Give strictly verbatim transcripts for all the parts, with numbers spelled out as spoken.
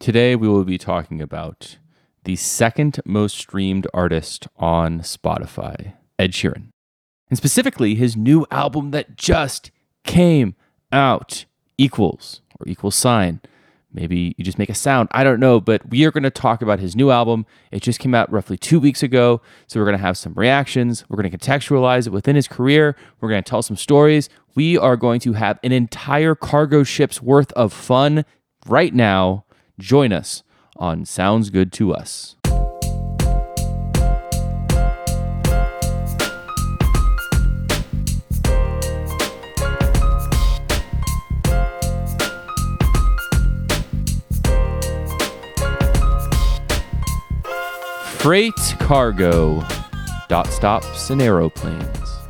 Today we will be talking about the second most streamed artist on Spotify, Ed Sheeran. And specifically his new album that just came out, Equals, or Equal Sign. Maybe you just make a sound, I don't know, but we are going to talk about his new album. It just came out roughly two weeks ago, so we're going to have some reactions. We're going to contextualize it within his career. We're going to tell some stories. We are going to have an entire cargo ship's worth of fun right now. Join us on Sounds Good to Us. Freight cargo, dot stops and aeroplanes.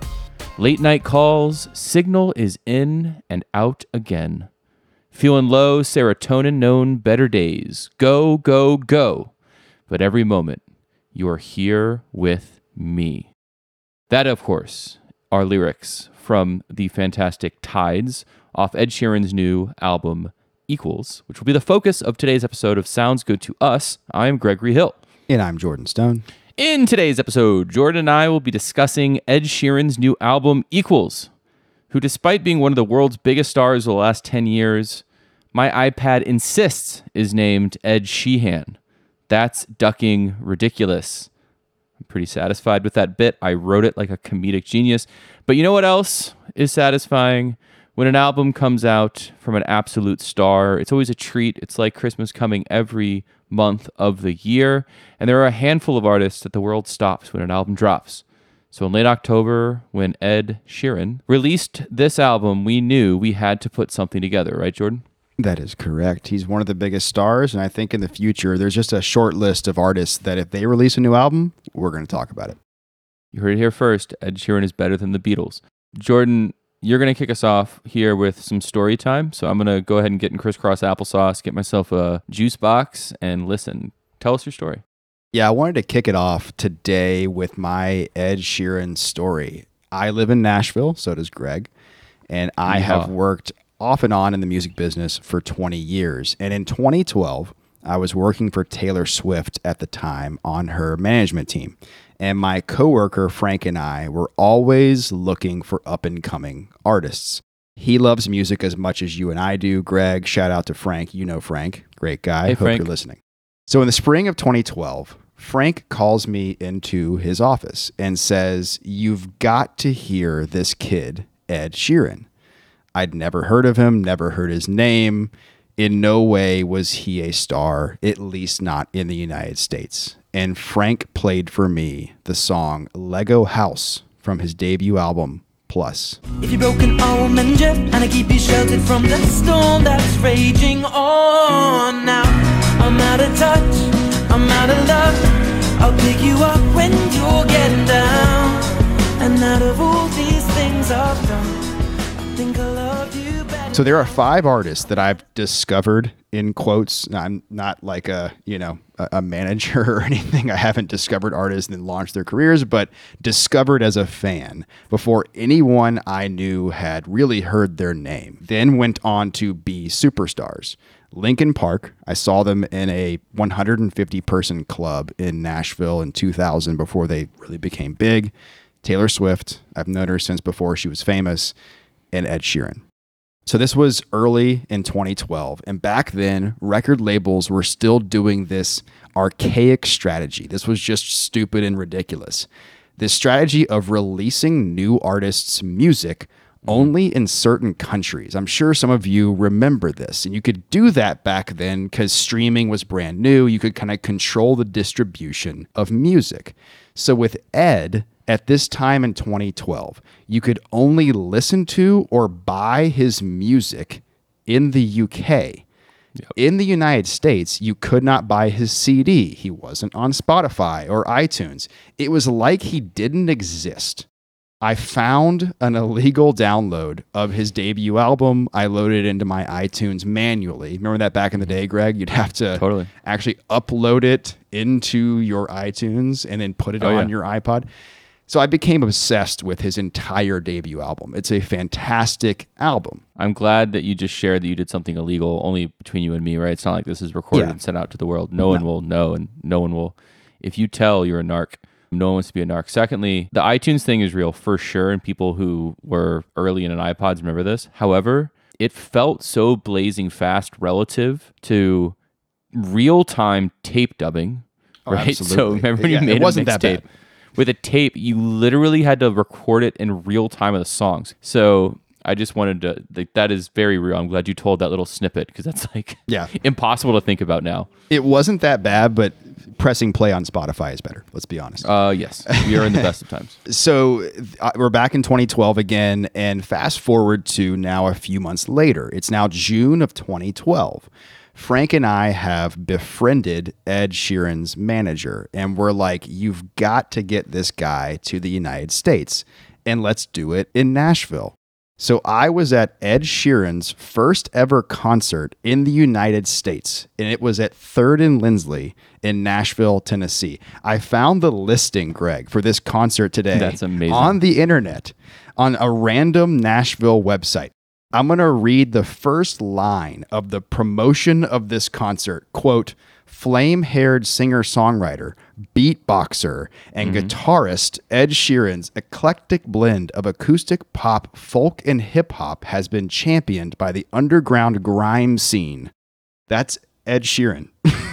Late night calls, signal is in and out again. Feeling low, serotonin known better days. Go, go, go. But every moment, you are here with me. That, of course, are lyrics from the fantastic Tides off Ed Sheeran's new album, Equals, which will be the focus of today's episode of Sounds Good to Us. I am Gregory Hill. And I'm Jordan Stone. In today's episode, Jordan and I will be discussing Ed Sheeran's new album, Equals, who, despite being one of the world's biggest stars of the last ten years, my iPad insists is named Ed Sheehan. That's ducking ridiculous. I'm pretty satisfied with that bit. I wrote it like a comedic genius. But you know what else is satisfying? When an album comes out from an absolute star, it's always a treat. It's like Christmas coming every month of the year. And there are a handful of artists that the world stops when an album drops. So in late October, when Ed Sheeran released this album, we knew we had to put something together, right, Jordan? That is correct. He's one of the biggest stars, and I think in the future, there's just a short list of artists that if they release a new album, we're going to talk about it. You heard it here first. Ed Sheeran is better than the Beatles. Jordan, you're going to kick us off here with some story time. So I'm going to go ahead and get in crisscross applesauce, get myself a juice box, and listen. Tell us your story. Yeah, I wanted to kick it off today with my Ed Sheeran story. I live in Nashville, so does Greg, and I Yeah. have worked off and on in the music business for twenty years. And in twenty twelve, I was working for Taylor Swift at the time on her management team. And my coworker, Frank, and I were always looking for up-and-coming artists. He loves music as much as you and I do. Greg, shout out to Frank. You know Frank. Great guy. Hey, Hope Frank. you're listening. So in the spring of twenty twelve, Frank calls me into his office and says, "You've got to hear this kid, Ed Sheeran." I'd never heard of him, never heard his name. In no way was he a star, at least not in the United States. And Frank played for me the song Lego House from his debut album, Plus. If you're broken, I'll mend you, and I keep you sheltered from the storm that's raging on. Now I'm out of touch, I'm out of love. I'll pick you up when you're getting down. And out of all these things I've done, I think I love you better. So there are five artists that I've discovered, in quotes. I'm not like a, you know, a, a manager or anything. I haven't discovered artists and then launched their careers, but discovered as a fan before anyone I knew had really heard their name. Then went on to be superstars. Linkin Park, I saw them in a one hundred fifty person club in Nashville in two thousand before they really became big. Taylor Swift, I've known her since before she was famous, and Ed Sheeran. So this was early in twenty twelve, and back then, record labels were still doing this archaic strategy. This was just stupid and ridiculous. This strategy of releasing new artists' music only in certain countries. I'm sure some of you remember this, and you could do that back then because streaming was brand new. You could kind of control the distribution of music. So with Ed, at this time in twenty twelve, you could only listen to or buy his music in the U K. Yep. In the United States, you could not buy his C D. He wasn't on Spotify or iTunes. It was like he didn't exist. I found an illegal download of his debut album. I loaded it into my iTunes manually. Remember that back in the day, Greg? You'd have to Totally. actually upload it into your iTunes and then put it Oh, on yeah. your iPod. So I became obsessed with his entire debut album. It's a fantastic album. I'm glad that you just shared that you did something illegal only between you and me, right? It's not like this is recorded Yeah. and sent out to the world. No, no one will know, and no one will. If you tell, you're a narc. No one wants to be a narc. Secondly, the iTunes thing is real for sure, and people who were early in an iPods remember this. However, it felt so blazing fast relative to real-time tape dubbing, Oh, right? absolutely. So remember when Yeah, you it made wasn't a that mixtape? bad. With a tape, you literally had to record it in real time of the songs. So I just wanted to, like, that is very real. I'm glad you told that little snippet because that's like Yeah. impossible to think about now. It wasn't that bad, but pressing play on Spotify is better. Let's be honest. Uh, yes, we are in the best of times. So uh, we're back in twenty twelve again, and fast forward to now a few months later. It's now June of twenty twelve. Frank and I have befriended Ed Sheeran's manager, and we're like, you've got to get this guy to the United States, and let's do it in Nashville. So I was at Ed Sheeran's first ever concert in the United States, and it was at Third and Lindsley in Nashville, Tennessee. I found the listing, Greg, for this concert today. That's amazing. On the internet, on a random Nashville website. I'm going to read the first line of the promotion of this concert. Quote, flame-haired singer-songwriter, beatboxer, and Mm-hmm. guitarist Ed Sheeran's eclectic blend of acoustic pop, folk, and hip-hop has been championed by the underground grime scene. That's Ed Sheeran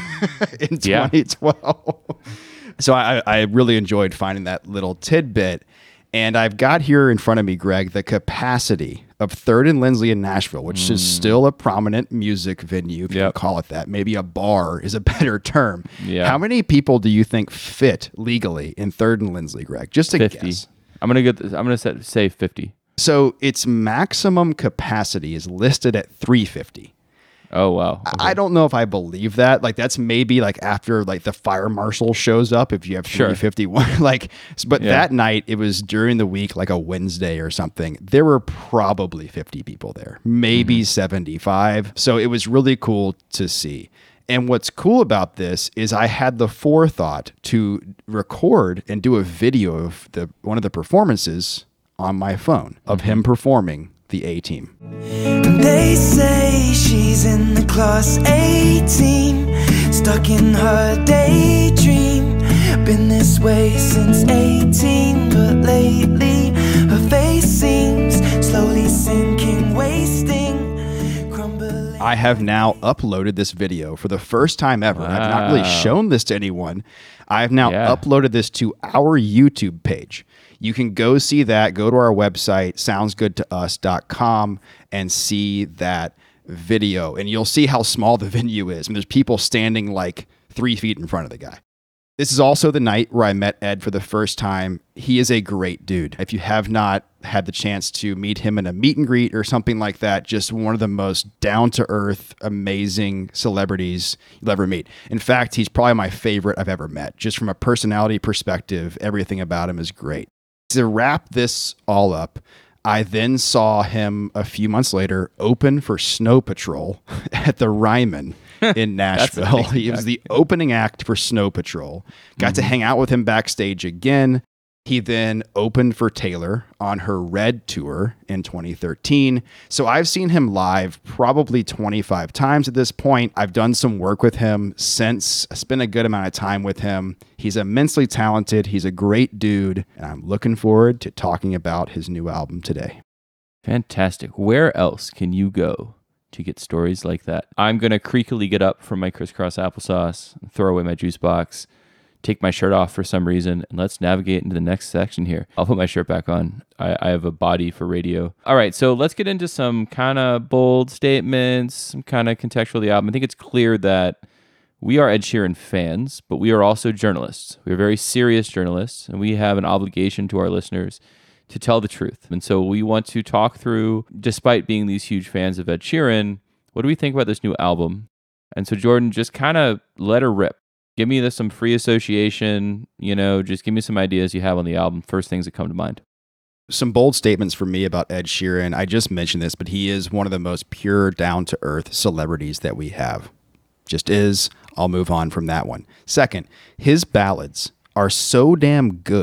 in Yeah. twenty twelve. So I, I really enjoyed finding that little tidbit. And I've got here in front of me, Greg, the capacity of Third and Lindsley in Nashville, which mm. is still a prominent music venue, if yep. you can call it that. Maybe a bar is a better term. Yeah. How many people do you think fit legally in Third and Lindsley, Greg? Just a fifty. guess. I'm gonna get. This, I'm gonna set, say fifty. So its maximum capacity is listed at three fifty. Oh wow! Okay. I don't know if I believe that. Like that's maybe like after like the fire marshal shows up if you have sure. three fifty-one. Like, but yeah. that night it was during the week, like a Wednesday or something. There were probably fifty people there, maybe mm-hmm. seventy-five. So it was really cool to see. And what's cool about this is I had the forethought to record and do a video of the one of the performances on my phone of mm-hmm. him performing the A-Team. And they say she's in the class eighteen, stuck in her daydream. Been this way since eighteen, but lately her face seems slowly sinking, wasting, crumbling. I have now uploaded this video for the first time ever. Wow. I've not really shown this to anyone. I've now yeah. uploaded this to our YouTube page. You can go see that. Go to our website, sounds good to us dot com, and see that video. And you'll see how small the venue is. And there's people standing like three feet in front of the guy. This is also the night where I met Ed for the first time. He is a great dude. If you have not had the chance to meet him in a meet and greet or something like that, just one of the most down-to-earth, amazing celebrities you'll ever meet. In fact, he's probably my favorite I've ever met. Just from a personality perspective, everything about him is great. To wrap this all up, I then saw him a few months later open for Snow Patrol at the Ryman in Nashville. He was the opening act for Snow Patrol. Got mm-hmm. to hang out with him backstage again. He then opened for Taylor on her Red tour in twenty thirteen. So I've seen him live probably twenty-five times at this point. I've done some work with him since. I spent a good amount of time with him. He's immensely talented. He's a great dude. And I'm looking forward to talking about his new album today. Fantastic. Where else can you go to get stories like that? I'm going to creakily get up from my crisscross applesauce, throw away my juice box, take my shirt off for some reason, and let's navigate into the next section here. I'll put my shirt back on. I, I have a body for radio. All right, so let's get into some kind of bold statements, some kind of contextual of the album. I think it's clear that we are Ed Sheeran fans, but we are also journalists. We are very serious journalists, and we have an obligation to our listeners to tell the truth. And so we want to talk through, despite being these huge fans of Ed Sheeran, what do we think about this new album? And so Jordan, just kind of let her rip. Give me this, some free association, you know, just give me some ideas you have on the album. First things that come to mind. Some bold statements for me about Ed Sheeran. I just mentioned this, but he is one of the most pure, down-to-earth celebrities that we have. Just is. I'll move on from that one. Second, his ballads are so damn good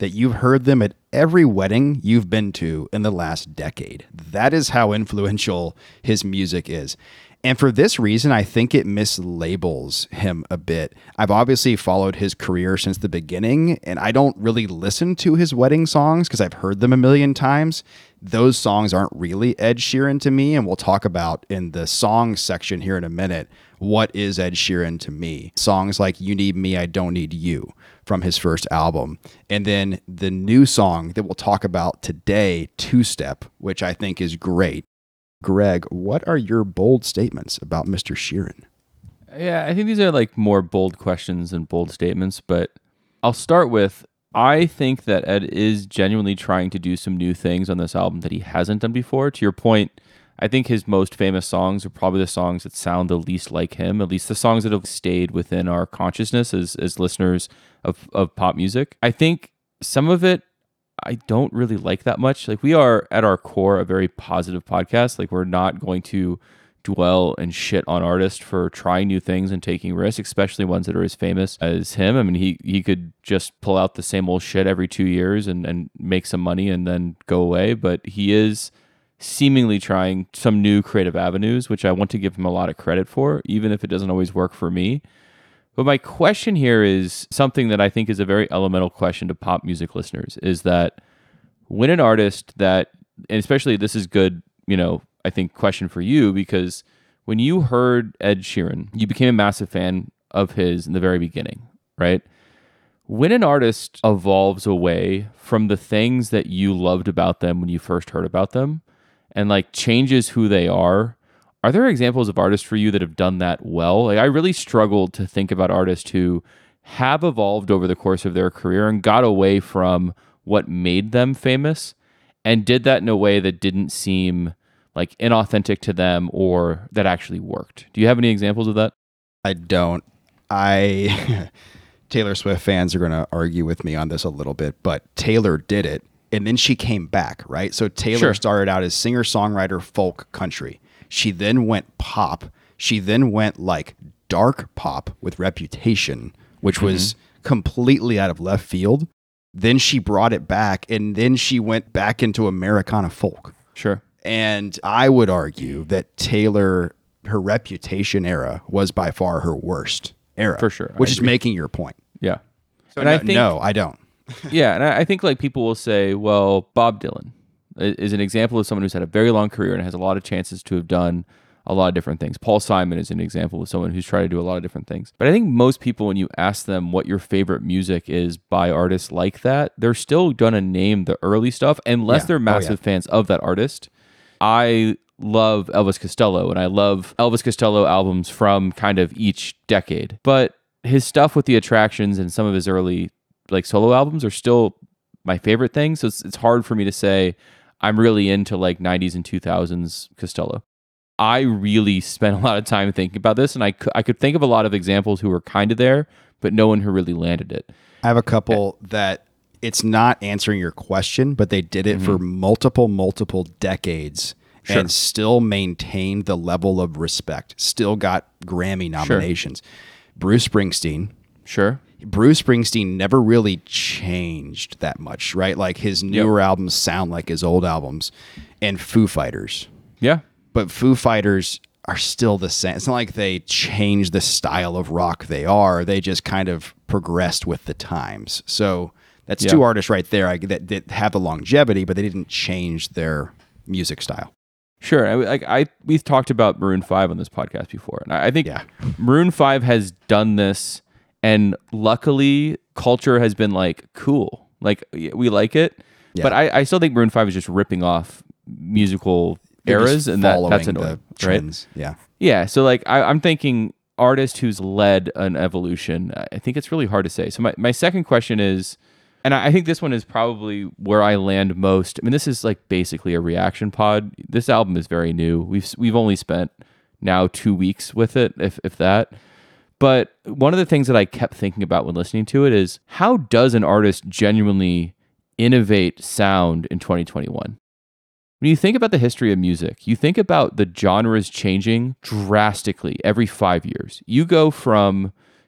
that you've heard them at every wedding you've been to in the last decade. That is how influential his music is. And for this reason, I think it mislabels him a bit. I've obviously followed his career since the beginning, and I don't really listen to his wedding songs because I've heard them a million times. Those songs aren't really Ed Sheeran to me, and we'll talk about in the songs section here in a minute, what is Ed Sheeran to me. Songs like You Need Me, I Don't Need You from his first album. And then the new song that we'll talk about today, Two Step, which I think is great. Greg, what are your bold statements about Mister Sheeran? Yeah, I think these are like more bold questions than bold statements, but I'll start with, I think that Ed is genuinely trying to do some new things on this album that he hasn't done before. To your point, I think his most famous songs are probably the songs that sound the least like him, at least the songs that have stayed within our consciousness as, as listeners of, of pop music. I think some of it I don't really like that much. Like, we are at our core a very positive podcast. Like, we're not going to dwell and shit on artists for trying new things and taking risks, especially ones that are as famous as him. I mean, he he could just pull out the same old shit every two years and, and make some money and then go away. But he is seemingly trying some new creative avenues, which I want to give him a lot of credit for, even if it doesn't always work for me. But my question here is something that I think is a very elemental question to pop music listeners, is that when an artist that, and especially this is good, you know, I think question for you, because when you heard Ed Sheeran, you became a massive fan of his in the very beginning, right? When an artist evolves away from the things that you loved about them when you first heard about them and like changes who they are, are there examples of artists for you that have done that well? Like, I really struggled to think about artists who have evolved over the course of their career and got away from what made them famous and did that in a way that didn't seem like inauthentic to them or that actually worked. Do you have any examples of that? I don't. I Taylor Swift fans are going to argue with me on this a little bit, but Taylor did it and then she came back, right? So Taylor Sure. started out as singer-songwriter, folk, country. She then went pop. She then went like dark pop with Reputation, which mm-hmm. was completely out of left field. Then she brought it back, and then she went back into Americana folk. Sure. And I would argue that Taylor, her Reputation era was by far her worst era. For sure. Which is making your point. Yeah. So and no, I think, no, I don't. yeah, and I I think like people will say, well, Bob Dylan is an example of someone who's had a very long career and has a lot of chances to have done a lot of different things. Paul Simon is an example of someone who's tried to do a lot of different things. But I think most people, when you ask them what your favorite music is by artists like that, they're still going to name the early stuff unless Yeah. they're massive Oh, yeah. fans of that artist. I love Elvis Costello, and I love Elvis Costello albums from kind of each decade. But his stuff with the Attractions and some of his early like solo albums are still my favorite things. So it's, it's hard for me to say I'm really into like nineties and two thousands Costello. I really spent a lot of time thinking about this, and I, c- I could think of a lot of examples who were kind of there, but no one who really landed it. I have a couple that it's not answering your question, but they did it mm-hmm. for multiple, multiple decades sure. and still maintained the level of respect, still got Grammy nominations. Sure. Bruce Springsteen. Sure. Bruce Springsteen never really changed that much, right? Like his newer yep. albums sound like his old albums. And Foo Fighters. Yeah. But Foo Fighters are still the same. It's not like they changed the style of rock they are. They just kind of progressed with the times. So that's yeah. two artists right there I, that, that have the longevity, but they didn't change their music style. Sure. I, like I, we've talked about Maroon five on this podcast before. And I, I think yeah. Maroon five has done this. And luckily, culture has been like, cool. Like, we like it. Yeah. But I, I still think Maroon five is just ripping off musical They're eras. And that, that's annoying, trends. right? Yeah. Yeah. So, like, I, I'm thinking artist who's led an evolution. I think it's really hard to say. So, my, my second question is, and I think this one is probably where I land most. I mean, this is like basically a reaction pod. This album is very new. We've we've only spent now two weeks with it, if if that. But one of the things that I kept thinking about when listening to it is, how does an artist genuinely innovate sound in twenty twenty-one? When you think about the history of music, you think about the genres changing drastically every five years. You go from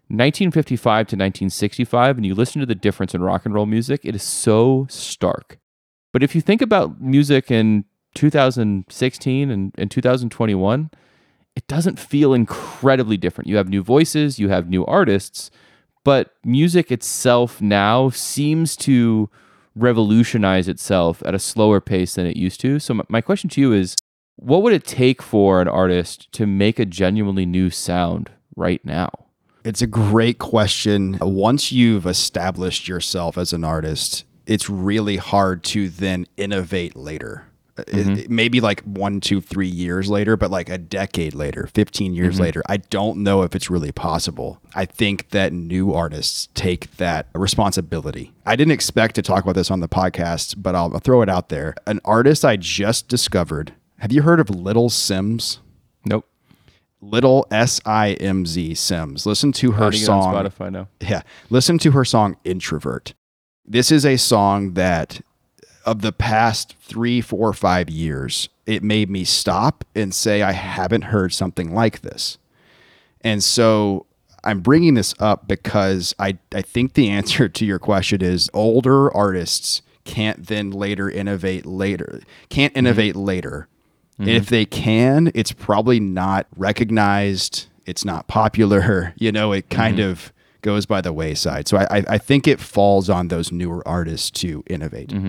nineteen fifty-five to nineteen sixty-five, and you listen to the difference in rock and roll music, it is so stark. But if you think about music in two thousand sixteen and, and two thousand twenty-one, it doesn't feel incredibly different. You have new voices, you have new artists, but music itself now seems to revolutionize itself at a slower pace than it used to. So my, my question to you is, what would it take for an artist to make a genuinely new sound right now? It's a great question. Once you've established yourself as an artist, it's really hard to then innovate later. Mm-hmm. It, it maybe like one, two, three years later, but like a decade later, fifteen years mm-hmm. later, I don't know if it's really possible. I think that new artists take that responsibility. I didn't expect to talk about this on the podcast, but I'll, I'll throw it out there. An artist I just discovered. Have you heard of Little Simz? Nope. Little S I M Z Simz. Listen to her song. On Spotify now. Yeah. Listen to her song Introvert. This is a song that of the past three, four, five years, it made me stop and say, I haven't heard something like this. And so I'm bringing this up because I, I think the answer to your question is older artists can't then later innovate later, can't innovate mm-hmm. later. Mm-hmm. If they can, it's probably not recognized. It's not popular. You know, it kind mm-hmm. of goes by the wayside. So I, I think it falls on those newer artists to innovate. Mm-hmm.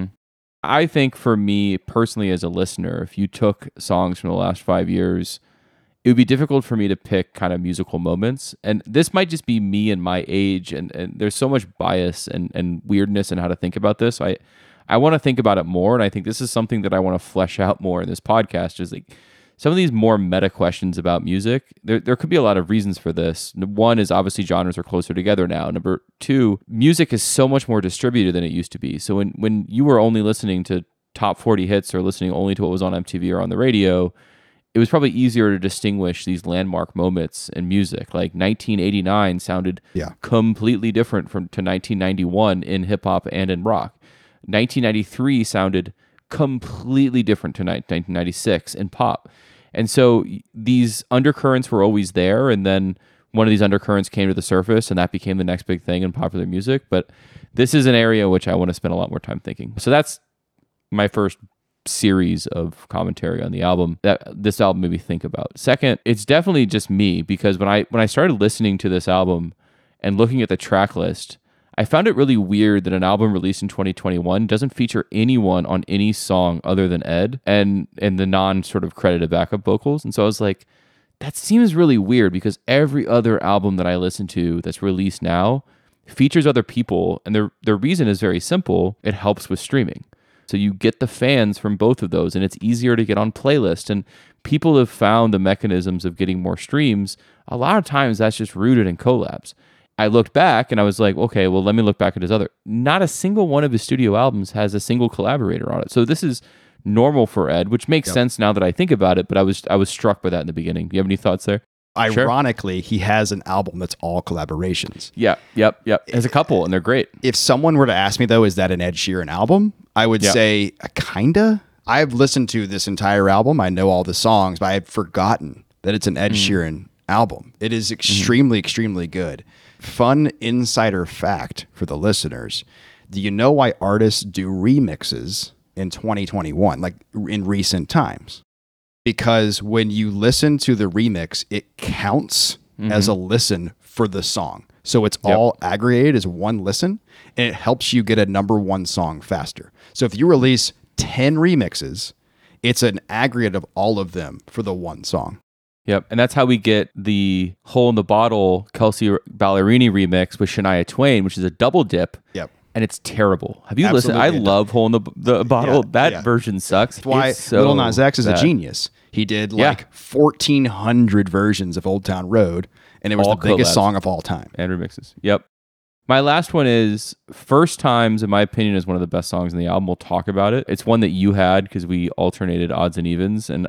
I think for me personally as a listener, if you took songs from the last five years, it would be difficult for me to pick kind of musical moments. And this might just be me and my age. And, and there's so much bias and, and weirdness in how to think about this. I, I want to think about it more. And I think this is something that I want to flesh out more in this podcast, is like some of these more meta questions about music. There, there could be a lot of reasons for this. One is obviously genres are closer together now. Number two, music is so much more distributed than it used to be. So when, when you were only listening to top forty hits or listening only to what was on M T V or on the radio, it was probably easier to distinguish these landmark moments in music. Like nineteen eighty-nine sounded yeah. completely different from to nineteen ninety-one in hip hop and in rock. nineteen ninety-three sounded completely different to nineteen ninety-six in pop. And so these undercurrents were always there, and then one of these undercurrents came to the surface, and that became the next big thing in popular music. But this is an area which I want to spend a lot more time thinking. So that's my first series of commentary on the album that this album made me think about. Second, it's definitely just me, because when I when I started listening to this album and looking at the track list, I found it really weird that an album released in twenty twenty-one doesn't feature anyone on any song other than Ed and and the non sort of credited backup vocals. And so I was like, that seems really weird, because every other album that I listen to that's released now features other people, and their their reason is very simple. It helps with streaming. So you get the fans from both of those, and it's easier to get on playlists, and people have found the mechanisms of getting more streams. A lot of times that's just rooted in collabs. I looked back and I was like, okay, well, let me look back at his other. Not a single one of his studio albums has a single collaborator on it. So this is normal for Ed, which makes yep. sense now that I think about it, but I was I was struck by that in the beginning. Do you have any thoughts there? Ironically, sure. He has an album that's all collaborations. Yeah, yep, yep. Has a couple, and they're great. If someone were to ask me, though, is that an Ed Sheeran album? I would yep. say, uh, kinda. I've listened to this entire album. I know all the songs, but I've forgotten that it's an Ed mm. Sheeran album. It is extremely, mm. extremely good. Fun insider fact for the listeners. Do you know why artists do remixes in twenty twenty-one, like in recent times? Because when you listen to the remix, it counts mm-hmm. as a listen for the song. So it's yep. all aggregated as one listen, and it helps you get a number one song faster. So if you release ten remixes, it's an aggregate of all of them for the one song. Yep, and that's how we get the Hole in the Bottle Kelsey Ballerini remix with Shania Twain, which is a double dip. Yep. And it's terrible. Have you Absolutely. listened? I love Hole in the, the Bottle. Yeah, that yeah. version sucks. That's why so Lil Nas X is bad. a genius. He did yeah. like fourteen hundred versions of Old Town Road, and it was all the biggest collabs. Song of all time. And remixes. Yep. My last one is First Times, in my opinion, is one of the best songs in the album. We'll talk about it. It's one that you had because we alternated odds and evens, and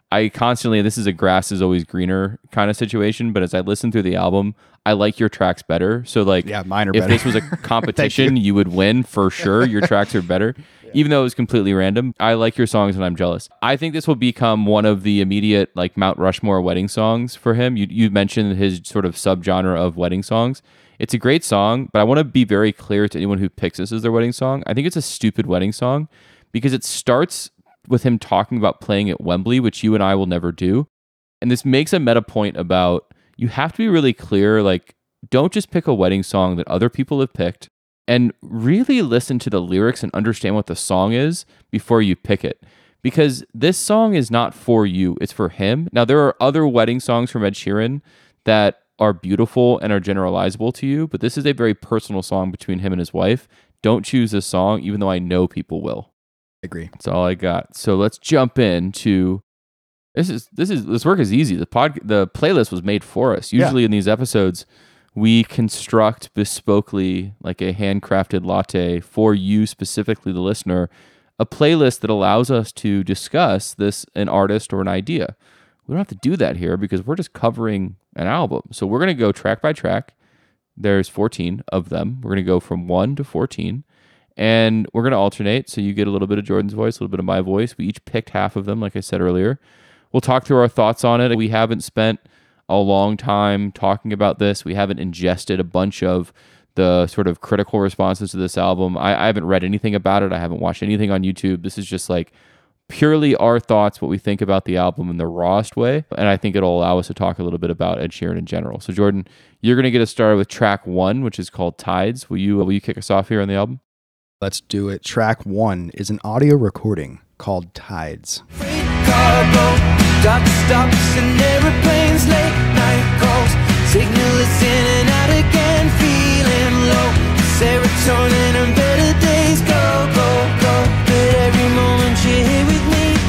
I constantly, this is a grass is always greener kind of situation, but as I listen through the album, I like your tracks better. So like, yeah, mine are if better. this was a competition, you. you would win for sure. Your tracks are better, yeah. Even though it was completely random. I like your songs and I'm jealous. I think this will become one of the immediate like Mount Rushmore wedding songs for him. You, you mentioned his sort of subgenre of wedding songs. It's a great song, but I want to be very clear to anyone who picks this as their wedding song. I think it's a stupid wedding song because it starts with him talking about playing at Wembley, which you and I will never do. And this makes a meta point about you have to be really clear, like, don't just pick a wedding song that other people have picked and really listen to the lyrics and understand what the song is before you pick it. Because this song is not for you, it's for him. Now, there are other wedding songs from Ed Sheeran that are beautiful and are generalizable to you, but this is a very personal song between him and his wife. Don't choose this song, even though I know people will. Agree. That's all I got. So let's jump into this. Is this is this work is easy. The pod the playlist was made for us. Usually yeah. in these episodes, we construct bespokely, like a handcrafted latte for you specifically, the listener, a playlist that allows us to discuss this an artist or an idea. We don't have to do that here because we're just covering an album. So we're gonna go track by track. There's fourteen of them. We're gonna go from one to fourteen. And we're going to alternate, so you get a little bit of Jordan's voice, a little bit of my voice. We each picked half of them, like I said earlier. We'll talk through our thoughts on it. We haven't spent a long time talking about this. We haven't ingested a bunch of the sort of critical responses to this album. I, I haven't read anything about it. I haven't watched anything on YouTube. This is just like purely our thoughts, what we think about the album in the rawest way. And I think it'll allow us to talk a little bit about Ed Sheeran in general. So Jordan, you're going to get us started with track one, which is called Tides. Will you, will you kick us off here on the album? Let's do it. Track one is an audio recording called Tides. Freight cargo, dock stops and airplanes, late night calls, signal is in and out again, feeling low, serotonin and better days, go, go, go, but every moment you're here with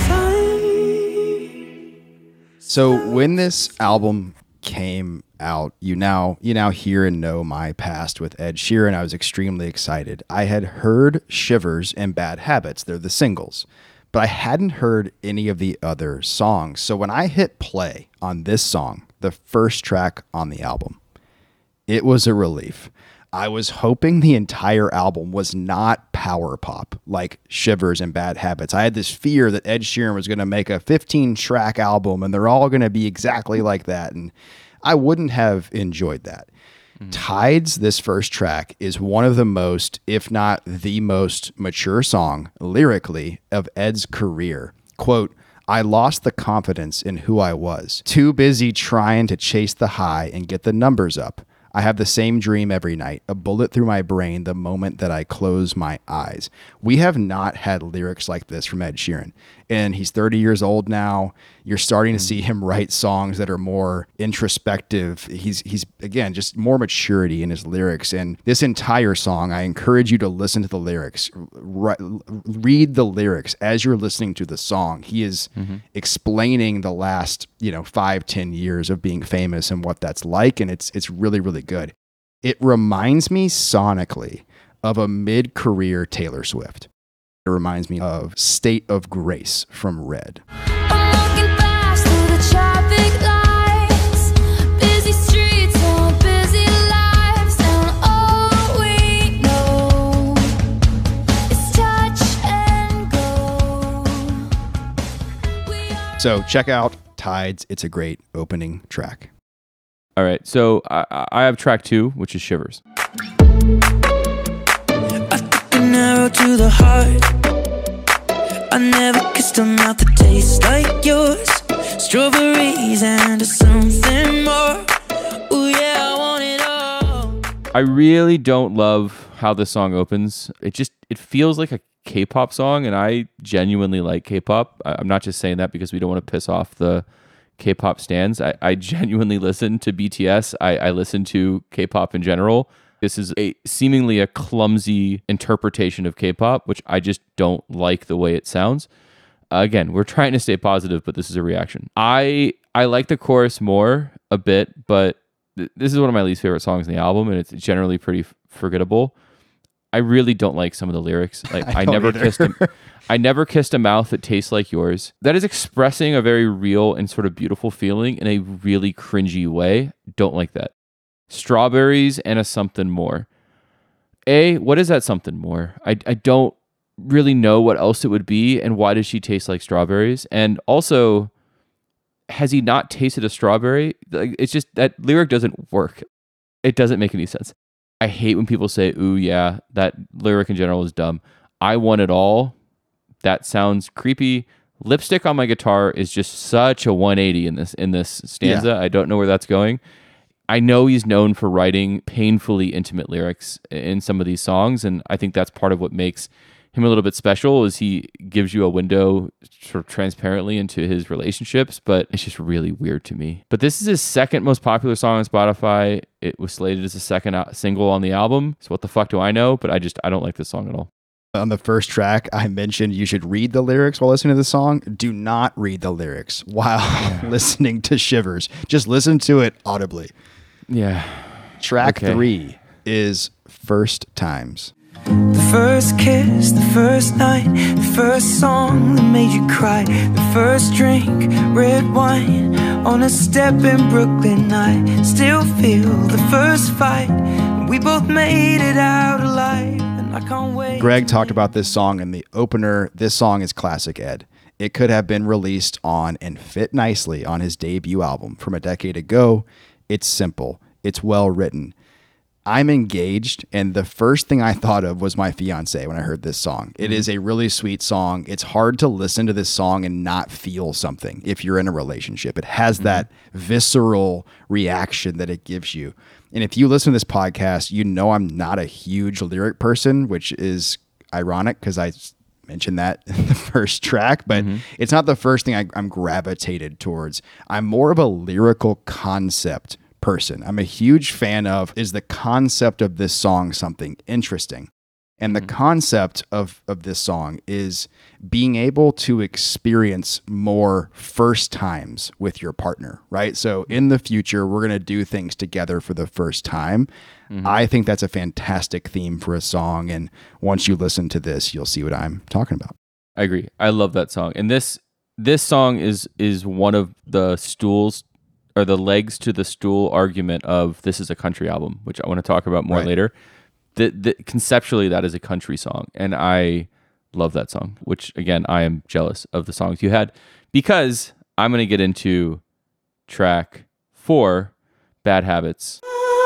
me, time. So when this album came out, you now you now hear and know my past with Ed Sheeran. I was extremely excited. I had heard Shivers and Bad Habits. They're the singles, but I hadn't heard any of the other songs. So when I hit play on this song, the first track on the album, it was a relief. I was hoping the entire album was not power pop like Shivers and Bad Habits. I had this fear that Ed Sheeran was going to make a fifteen track album and they're all going to be exactly like that. And I wouldn't have enjoyed that. Mm-hmm. Tides, this first track, is one of the most, if not the most mature song lyrically of Ed's career. Quote, I lost the confidence in who I was. Too busy trying to chase the high and get the numbers up. I have the same dream every night, a bullet through my brain the moment that I close my eyes. We have not had lyrics like this from Ed Sheeran. And he's thirty years old now. You're starting to see him write songs that are more introspective. He's, he's again, just more maturity in his lyrics. And this entire song, I encourage you to listen to the lyrics. Re- read the lyrics as you're listening to the song. He is mm-hmm. explaining the last, you know, five, ten years of being famous and what that's like. And it's it's really, really good. It reminds me sonically of a mid-career Taylor Swift. It reminds me of State of Grace from Red. I'm walking fast through the traffic lights, busy streets and busy lives, and all we know is touch and go. So check out Tides. It's a great opening track. All right, so I, I have track two, which is Shivers. An arrow to the heart. I never kissed a mouth that tastes like yours. Strawberries and something more. Ooh yeah, I want it all. I really don't love how this song opens. It just it feels like a K-pop song, and I genuinely like K-pop. I'm not just saying that because we don't want to piss off the K-pop stans. I, I genuinely listen to B T S. I, I listen to K-pop in general. This is a seemingly a clumsy interpretation of K-pop, which I just don't like the way it sounds. Uh, again, we're trying to stay positive, but this is a reaction. I I like the chorus more a bit, but th- this is one of my least favorite songs in the album, and it's generally pretty f- forgettable. I really don't like some of the lyrics. Like I I, don't never either. kissed a, I never kissed a mouth that tastes like yours. That is expressing a very real and sort of beautiful feeling in a really cringy way. Don't like that. Strawberries and a something more. A, what is that something more? I I don't really know what else it would be, and why does she taste like strawberries? And also, has he not tasted a strawberry? Like, it's just that lyric doesn't work. It doesn't make any sense. I hate when people say, ooh, yeah, that lyric in general is dumb. I want it all. That sounds creepy. Lipstick on my guitar is just such a one eighty in this in this stanza. Yeah. I don't know where that's going. I know he's known for writing painfully intimate lyrics in some of these songs, and I think that's part of what makes him a little bit special is he gives you a window sort of transparently into his relationships, but it's just really weird to me. But this is his second most popular song on Spotify. It was slated as the second out- single on the album. So what the fuck do I know? But I just, I don't like this song at all. On the first track, I mentioned you should read the lyrics while listening to the song. Do not read the lyrics while listening to Shivers. Just listen to it audibly. Yeah. Track Okay. three is First Times. The first kiss, the first night, the first song that made you cry, the first drink, red wine, on a step in Brooklyn. I still feel the first fight, we both made it out alive, and I can't wait. Greg talked about this song in the opener. This song is classic Ed. It could have been released on and fit nicely on his debut album from a decade ago. It's simple. It's well written. I'm engaged, and the first thing I thought of was my fiance when I heard this song. It is a really sweet song. It's hard to listen to this song and not feel something if you're in a relationship. It has that visceral reaction that it gives you. And if you listen to this podcast, you know I'm not a huge lyric person, which is ironic because I mentioned that in the first track, but it's not the first thing I, I'm gravitated towards. I'm more of a lyrical concept person. I'm a huge fan of, is the concept of this song something interesting? And the concept of, of this song is being able to experience more first times with your partner, right? So in the future, we're going to do things together for the first time. I think that's a fantastic theme for a song. And once you listen to this, you'll see what I'm talking about. I agree. I love that song. And this this song is is one of the stools or the legs to the stool argument of this is a country album, which I want to talk about more Right. later. The, the, conceptually, that is a country song, and I love that song, which, again, I am jealous of the songs you had, because I'm going to get into track four, Bad Habits.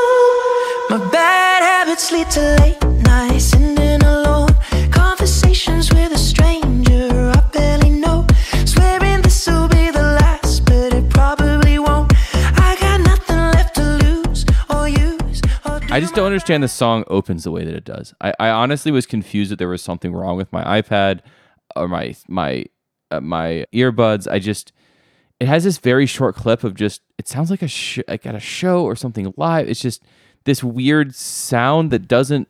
My bad habits lead to late nights, sitting alone, conversations with a stranger I barely know, swearing this will be the last, but it probably won't. I got nothing left to lose or use. Or I just don't understand the song opens the way that it does. I, I honestly was confused that there was something wrong with my iPad or my my uh, my earbuds. I just it has this very short clip of just it sounds like a sh- like at a show or something live. It's just this weird sound that doesn't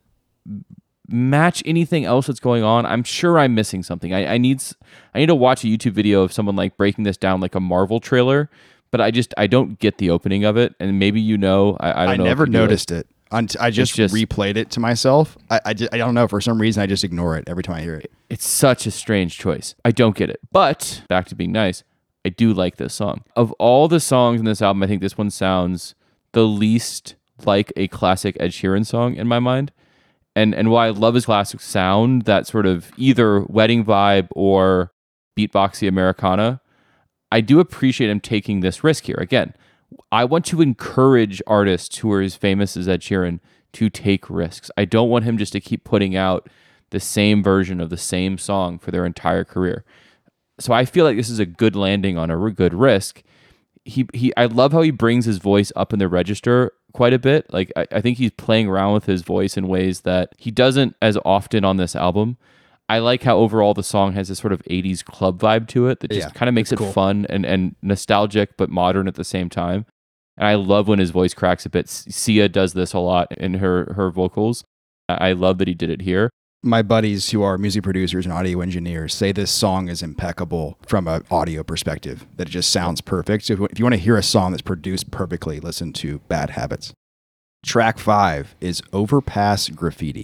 match anything else that's going on. I'm sure I'm missing something. I, I need s- I need to watch a YouTube video of someone like breaking this down like a Marvel trailer. But I just I don't get the opening of it, and maybe you know. I, I don't I know. if never you do noticed it. Unt- I just, just- replayed it to myself. I, I, just, I don't know. For some reason, I just ignore it every time I hear it. It's such a strange choice. I don't get it. But back to being nice, I do like this song. Of all the songs in this album, I think this one sounds the least like a classic Ed Sheeran song in my mind. And and why I love his classic sound, that sort of either wedding vibe or beatboxy Americana, I do appreciate him taking this risk here. Again, I want to encourage artists who are as famous as Ed Sheeran to take risks. I don't want him just to keep putting out the same version of the same song for their entire career. So I feel like this is a good landing on a r- good risk. He he. I love how he brings his voice up in the register quite a bit. Like I, I think he's playing around with his voice in ways that he doesn't as often on this album. I like how overall the song has this sort of eighties club vibe to it that just Yeah, kind of makes it it's cool. fun and, and nostalgic but modern at the same time. And I love when his voice cracks a bit. Sia does this a lot in her her vocals. I I love that he did it here. My buddies who are music producers and audio engineers say this song is impeccable from an audio perspective, that it just sounds perfect. So if you want to hear a song that's produced perfectly, listen to Bad Habits. Track five is Overpass Graffiti. again.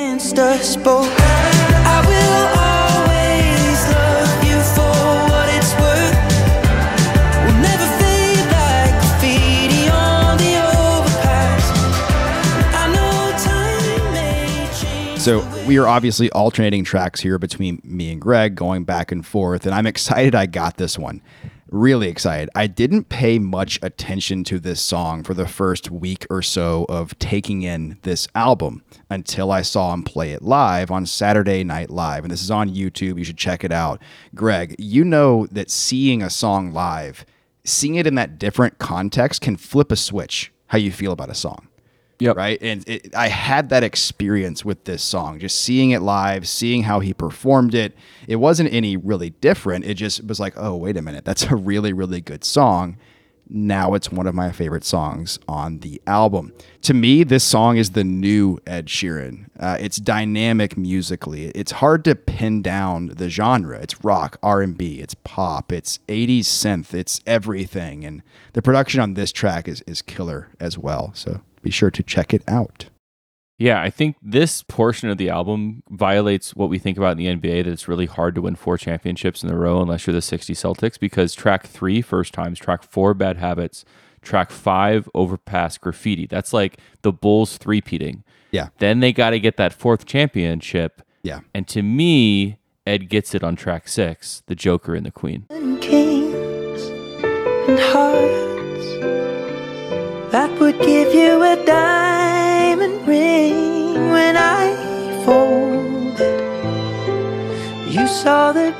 against us both. I will always love you for what it's worth. We'll never fade like graffiti on the overpass. I know time may change. So we are obviously alternating tracks here between me and Greg, going back and forth, and I'm excited I got this one. Really excited. I didn't pay much attention to this song for the first week or so of taking in this album until I saw him play it live on Saturday Night Live. And this is on YouTube. You should check it out. Greg, you know that seeing a song live, seeing it in that different context can flip a switch how you feel about a song. Yep. Right. And it, I had that experience with this song, just seeing it live, seeing how he performed it. It wasn't any really different. It just was like, oh, wait a minute. That's a really, really good song. Now it's one of my favorite songs on the album. To me, this song is the new Ed Sheeran. Uh, it's dynamic musically. It's hard to pin down the genre. It's rock, R and B, it's pop, it's eighties synth, it's everything. And the production on this track is, is killer as well. So be sure to check it out. Yeah, I think this portion of the album violates what we think about in the N B A, that it's really hard to win four championships in a row unless you're the sixty Celtics, because track three, First Times, track four, Bad Habits, track five, Overpass, Graffiti. That's like the Bulls three-peating. Yeah. Then they got to get that fourth championship. Yeah. And to me, Ed gets it on track six, The Joker and the Queen. And kings and hearts that would give you a diamond ring when I folded. You saw the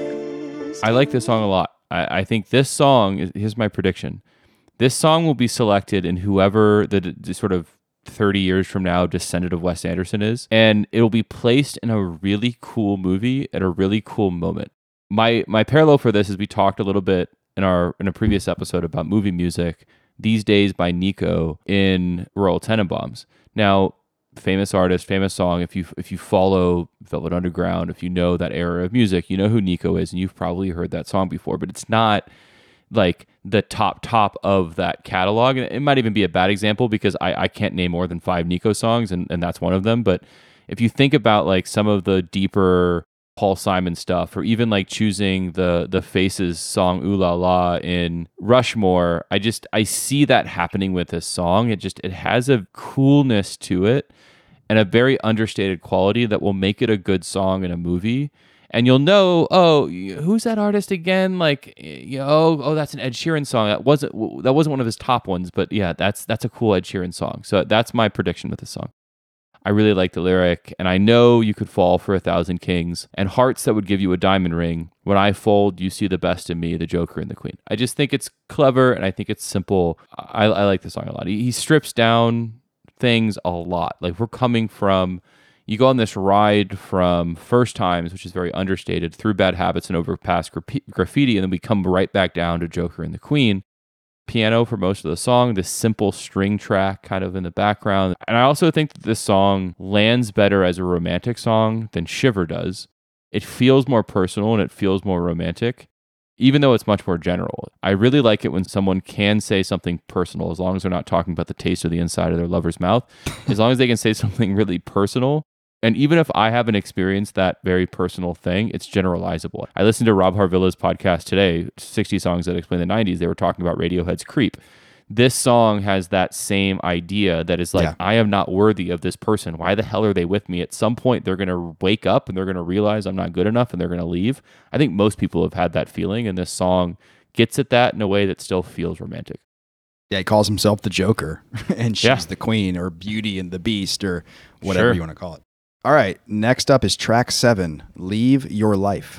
best. I like this song a lot. I, I think this song, here's my prediction. This song will be selected in whoever the, the sort of thirty years from now descendant of Wes Anderson is, and it'll be placed in a really cool movie at a really cool moment. My my parallel for this is we talked a little bit in our in a previous episode about movie music, These Days by Nico in Royal Tenenbaums. Now, famous artist, famous song. If you if you follow Velvet Underground, if you know that era of music, you know who Nico is, and you've probably heard that song before. But it's not like the top top of that catalog. And it might even be a bad example because I, I can't name more than five Nico songs, and, and that's one of them. But if you think about like some of the deeper Paul Simon stuff, or even like choosing the the Faces song Ooh La La in Rushmore, I just I see that happening with this song. It just it has a coolness to it and a very understated quality that will make it a good song in a movie. And you'll know, oh, who's that artist again? Like, you know, oh, oh, that's an Ed Sheeran song. That wasn't that wasn't one of his top ones, but yeah, that's that's a cool Ed Sheeran song. So that's my prediction with this song. I really like the lyric, and I know you could fall for a thousand kings and hearts that would give you a diamond ring. When I fold, you see the best in me, the Joker and the Queen. I just think it's clever, and I think it's simple. I, I like the song a lot. He, he strips down things a lot. Like, we're coming from, you go on this ride from First Times, which is very understated, through Bad Habits and Overpass Graffiti, and then we come right back down to Joker and the Queen. Piano for most of the song, this simple string track kind of in the background. And I also think that this song lands better as a romantic song than Shiver does. It feels more personal and it feels more romantic, even though it's much more general. I really like it when someone can say something personal, as long as they're not talking about the taste of the inside of their lover's mouth, as long as they can say something really personal. And even if I haven't experienced that very personal thing, it's generalizable. I listened to Rob Harvilla's podcast today, sixty Songs That Explain the nineties. They were talking about Radiohead's Creep. This song has that same idea that is like, yeah. I am not worthy of this person. Why the hell are they with me? At some point, they're going to wake up and they're going to realize I'm not good enough and they're going to leave. I think most people have had that feeling, and this song gets at that in a way that still feels romantic. Yeah, he calls himself the Joker, and she's Yeah. the Queen, or Beauty and the Beast, or whatever Sure. you want to call it. All right, next up is track seven, Leave Your Life.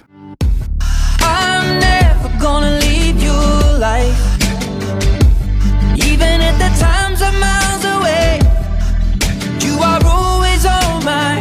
I'm never gonna leave your life, even at the times I'm miles away. You are always on my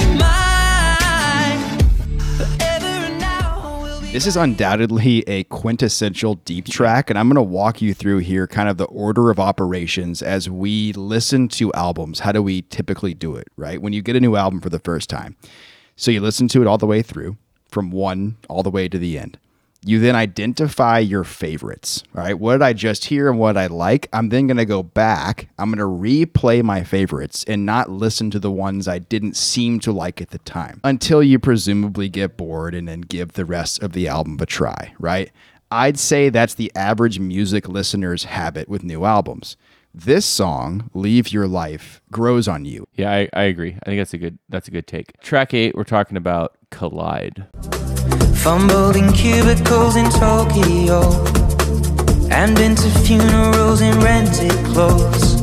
mind, forever and now will be. This is undoubtedly a quintessential deep track, and I'm going to walk you through here kind of the order of operations as we listen to albums. How do we typically do it, right? When you get a new album for the first time. So you listen to it all the way through, from one all the way to the end. You then identify your favorites. All right. What did I just hear and what I like? I'm then going to go back. I'm going to replay my favorites and not listen to the ones I didn't seem to like at the time until you presumably get bored and then give the rest of the album a try, right? I'd say that's the average music listener's habit with new albums. This song, Leave Your Life, grows on you. Yeah, I, I agree. I think that's a good that's a good take. Track eight, we're talking about Collide. Fumbled in cubicles in Tokyo and been to funerals in rented clothes.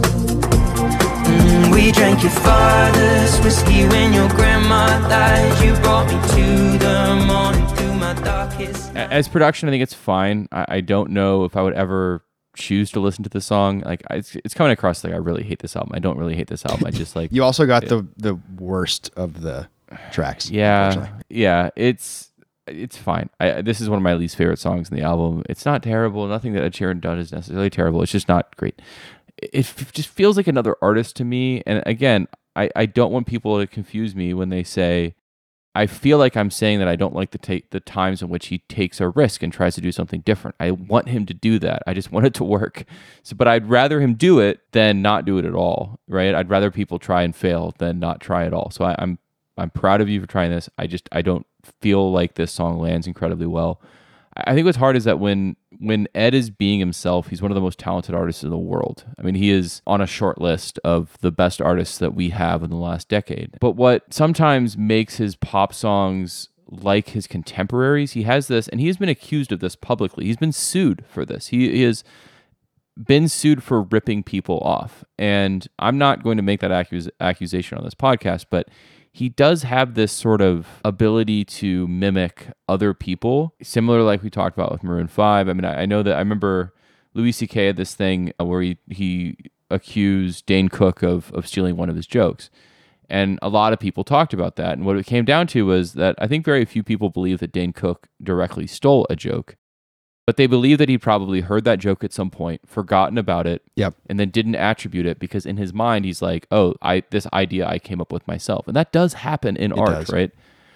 Mm, we drank your father's whiskey when your grandma died. You brought me to the morning through my darkest night. As production, I think it's fine. I, I don't know if I would ever choose to listen to the song. Like I, it's, it's coming across like I really hate this album. I don't really hate this album. I just like You also got the the worst of the tracks. yeah, unfortunately. yeah. It's it's fine. I, this is one of my least favorite songs in the album. It's not terrible. Nothing that Ed Sheeran does is necessarily terrible. It's just not great. It, it f- just feels like another artist to me. And again, I, I don't want people to confuse me when they say, I feel like I'm saying that I don't like the ta- the times in which he takes a risk and tries to do something different. I want him to do that. I just want it to work. So, but I'd rather him do it than not do it at all, right? I'd rather people try and fail than not try at all. So I, I'm I'm proud of you for trying this. I just I don't feel like this song lands incredibly well. I think what's hard is that when when Ed is being himself, he's one of the most talented artists in the world. I mean, he is on a short list of the best artists that we have in the last decade. But what sometimes makes his pop songs like his contemporaries, he has this, and he has been accused of this publicly. He's been sued for this. He, he has been sued for ripping people off. And I'm not going to make that accus- accusation on this podcast, but he does have this sort of ability to mimic other people, similar like we talked about with Maroon five. I mean, I, I know that I remember Louis C K had this thing where he, he accused Dane Cook of, of stealing one of his jokes. And a lot of people talked about that. And what it came down to was that I think very few people believe that Dane Cook directly stole a joke. But they believe that he probably heard that joke at some point, forgotten about it, Yep. and then didn't attribute it because in his mind he's like, "Oh, I this idea I came up with myself," and that does happen in art, does. right?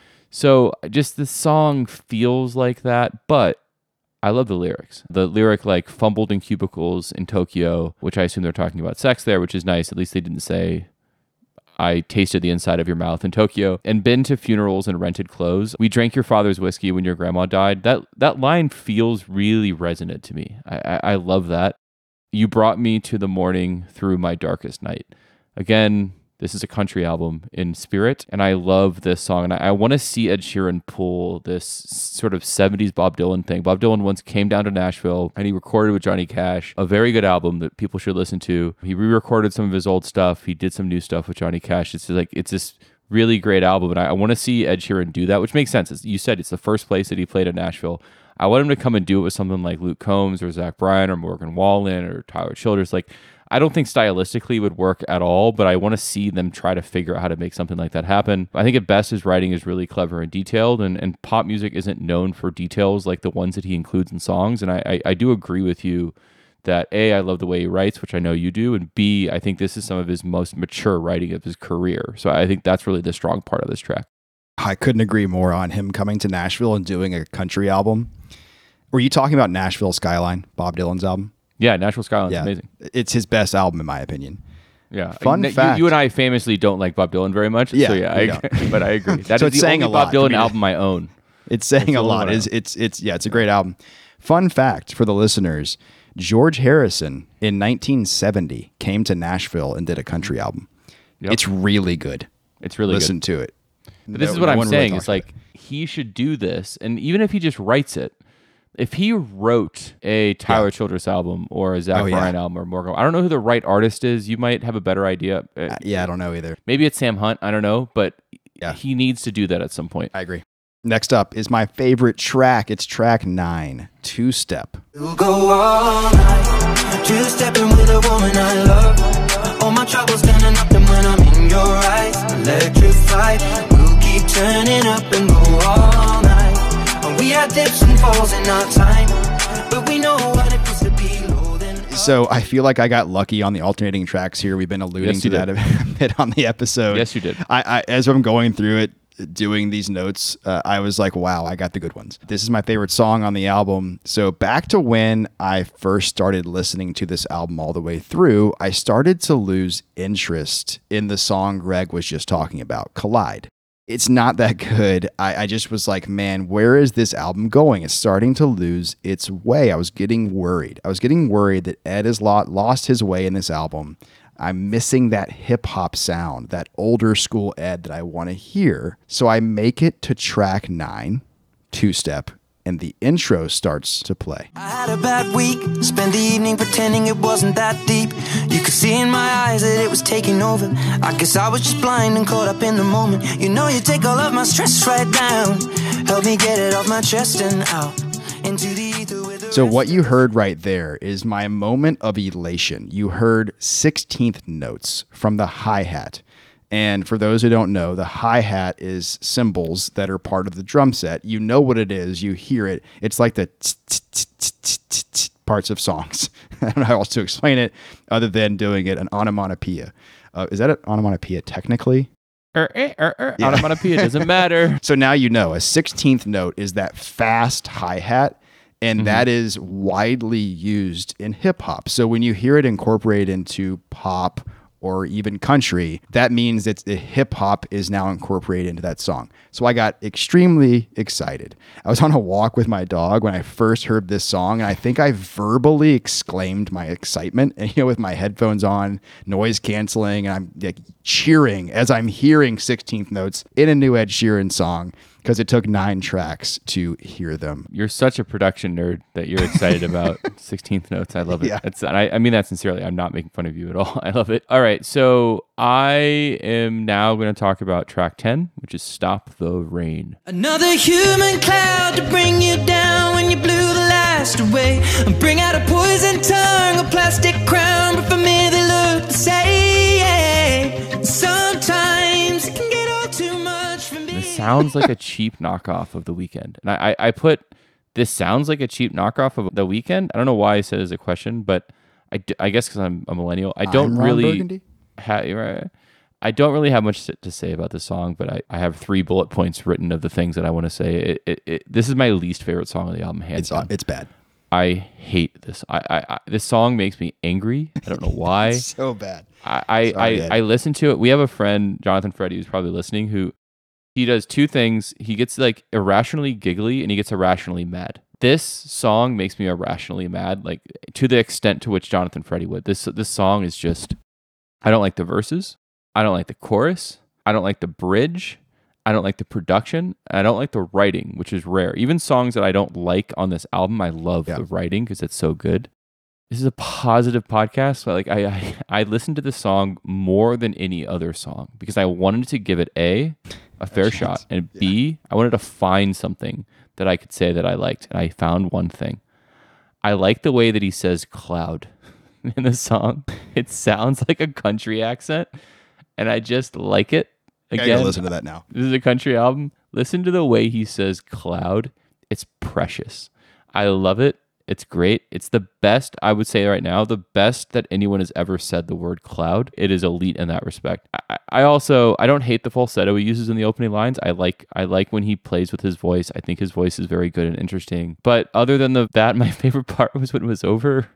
So just the song feels like that, but I love the lyrics. The lyric like "fumbled in cubicles in Tokyo," which I assume they're talking about sex there, which is nice. At least they didn't say I tasted the inside of your mouth in Tokyo, and been to funerals and rented clothes. We drank your father's whiskey when your grandma died. That that line feels really resonant to me. I, I, I love that. You brought me to the morning through my darkest night. Again, this is a country album in spirit, and I love this song. And I, I want to see Ed Sheeran pull this sort of seventies Bob Dylan thing. Bob Dylan once came down to Nashville, and he recorded with Johnny Cash, a very good album that people should listen to. He re-recorded some of his old stuff. He did some new stuff with Johnny Cash. It's like it's this really great album, and I, I want to see Ed Sheeran do that, which makes sense. As you said, it's the first place that he played in Nashville. I want him to come and do it with something like Luke Combs or Zach Bryan or Morgan Wallen or Tyler Childers. Like, I don't think stylistically it would work at all, but I want to see them try to figure out how to make something like that happen. I think at best his writing is really clever and detailed, and, and pop music isn't known for details like the ones that he includes in songs. And I, I, I do agree with you that A, I love the way he writes, which I know you do, and B, I think this is some of his most mature writing of his career. So I think that's really the strong part of this track. I couldn't agree more on him coming to Nashville and doing a country album. Were you talking about Nashville Skyline, Bob Dylan's album? Yeah, Nashville Skyline's Yeah, amazing. it's his best album in my opinion. Yeah. Fun you, fact. You and I famously don't like Bob Dylan very much. Yeah, So yeah, we I, don't. but I agree. That So is it's the saying only a lot Bob for Dylan me to- album I own. It's saying It's a the lot. only It's, one. it's it's yeah, it's a great album. Fun fact for the listeners: George Harrison in nineteen seventy came to Nashville and did a country album. Yep. It's really good. It's really Listen good. to it. But this No- is what no I'm one really saying. talks It's like he should do this, and even if he just writes it, if he wrote a Tyler Yeah. Childers album or a Zach Oh, yeah. Bryan album or Morgan, I don't know who the right artist is. You might have a better idea. Uh, Uh, yeah, I don't know either. Maybe it's Sam Hunt. I don't know, but Yeah. he needs to do that at some point. I agree. Next up is my favorite track. It's track nine, Two Step. We'll go all night, two-stepping with a woman I love. All my troubles gonna nothing when I'm in your eyes. Electrified, we'll keep turning up and go all night. And we had dips and falls in our time, but we know what it feels to be low then high. So I feel like I got lucky on the alternating tracks here. We've been alluding Yes, to you that did. a bit on the episode. Yes, you did. I, I as I'm going through it, doing these notes, uh, I was like, wow, I got the good ones. This is my favorite song on the album. So back to when I first started listening to this album all the way through, I started to lose interest in the song Greg was just talking about, Collide. It's not that good. I, I just was like, man, where is this album going? It's starting to lose its way. I was getting worried. I was getting worried that Ed has lo- lost his way in this album. I'm missing that hip hop sound, that older school Ed that I want to hear. So I make it to track nine, Two Step, and the intro starts to play. I had a bad week, spent the evening pretending it wasn't that deep. You could see in my eyes that it was taking over. I guess I was just blind and caught up in the moment. You know you take all of my stress right down. Help me get it off my chest and out into the ether with the So rest what of you the- heard right there is my moment of elation. You heard sixteenth notes from the hi-hat. And for those who don't know, the hi-hat is cymbals that are part of the drum set. You know what it is. You hear it. It's like the tsk, tsk, tsk, tsk, tsk, tsk parts of songs. I don't know how else to explain it other than doing it an onomatopoeia. Uh, is that an onomatopoeia technically? Er, er, er, er. Yeah. Onomatopoeia doesn't matter. So now you know a sixteenth note is that fast hi-hat, and Mm-hmm. that is widely used in hip hop. So when you hear it incorporated into pop or even country, that means that the hip hop is now incorporated into that song. So I got extremely excited. I was on a walk with my dog when I first heard this song, and I think I verbally exclaimed my excitement, and, you know, with my headphones on, noise canceling, and I'm like cheering as I'm hearing sixteenth notes in a new Ed Sheeran song, because it took nine tracks to hear them. You're such a production nerd that you're excited about sixteenth notes. I love it. Yeah. It's, and I, I mean that sincerely. I'm not making fun of you at all. I love it. All right. So I am now going to talk about track ten, which is Stop the Rain. Another human cloud to bring you down when you blew the last away. And bring out a poison tongue, a plastic crown, but for me they look the same. Sometimes it can get all too much for me. This sounds like a cheap knockoff of The Weeknd. And I, I, I put, this sounds like a cheap knockoff of The Weeknd. I don't know why I said it as a question, but I, d- I guess because I'm a millennial. I don't I'm Ron really Burgundy. ha- right. I don't really have much to to say about this song, but I, I have three bullet points written of the things that I want to say. It, it, it, this is my least favorite song of the album, hands It's down. it's bad. I hate this. I, I, I this song makes me angry. I don't know why. So bad. I I, Sorry, Ed. I, I listen to it. We have a friend, Jonathan Freddy, who's probably listening, who he does two things. He gets like irrationally giggly and he gets irrationally mad. This song makes me irrationally mad, like to the extent to which Jonathan Freddy would. This this song is just, I don't like the verses. I don't like the chorus. I don't like the bridge. I don't like the production. And I don't like the writing, which is rare. Even songs that I don't like on this album, I love Yeah. the writing because it's so good. This is a positive podcast. So like I, I I listened to this song more than any other song because I wanted to give it a a fair chance. shot, and B, I wanted to find something that I could say that I liked, and I found one thing. I like the way that he says cloud in the song. It sounds like a country accent, and I just like it. I gotta Again, listen to that now. this is a country album. Listen to the way he says cloud. It's precious. I love it. It's great. It's the best, I would say right now, the best that anyone has ever said the word cloud. It is elite in that respect. I, I also, I don't hate the falsetto he uses in the opening lines. I like I like when he plays with his voice. I think his voice is very good and interesting. But other than the, that, my favorite part was when it was over.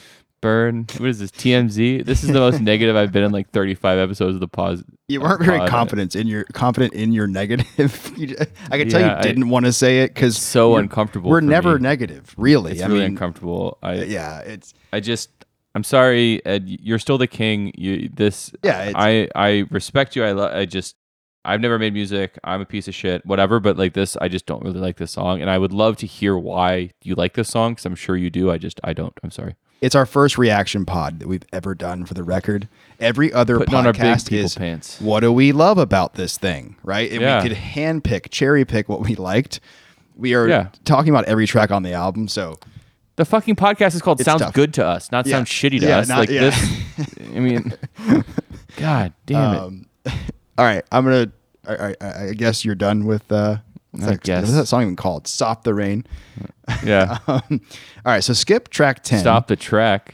Burn. What is this? T M Z? This is the most negative I've been in like thirty-five episodes of the pause. You weren't very pod. confident in your confident in your negative. You j- I can tell Yeah, you I- didn't want to say it because So uncomfortable We're for never me. negative, really. It's I really mean, uncomfortable. I yeah, it's I just I'm sorry, Ed. You're still the king. You this. Yeah, it's- I I respect you. I lo- I just I've never made music. I'm a piece of shit. Whatever. But like this, I just don't really like this song, and I would love to hear why you like this song because I'm sure you do. I just I don't. I'm sorry. it's our first reaction pod that we've ever done for the record. Every other Putting on our big podcast people is pants. what do we love about this thing, right? And Yeah. we could handpick, cherry pick what we liked. We are Yeah. talking about every track on the album, so The fucking podcast is called It's "Sounds tough. Good to Us," not Yeah. "Sounds Shitty to Yeah, Us." not- like yeah. this. I mean, God damn it. um, all right, I'm gonna. I, I, I guess you're done with. Uh, what's I that, guess. What's that song even called? Stop the Rain. Yeah. Um, all right, so skip track ten. Stop the track.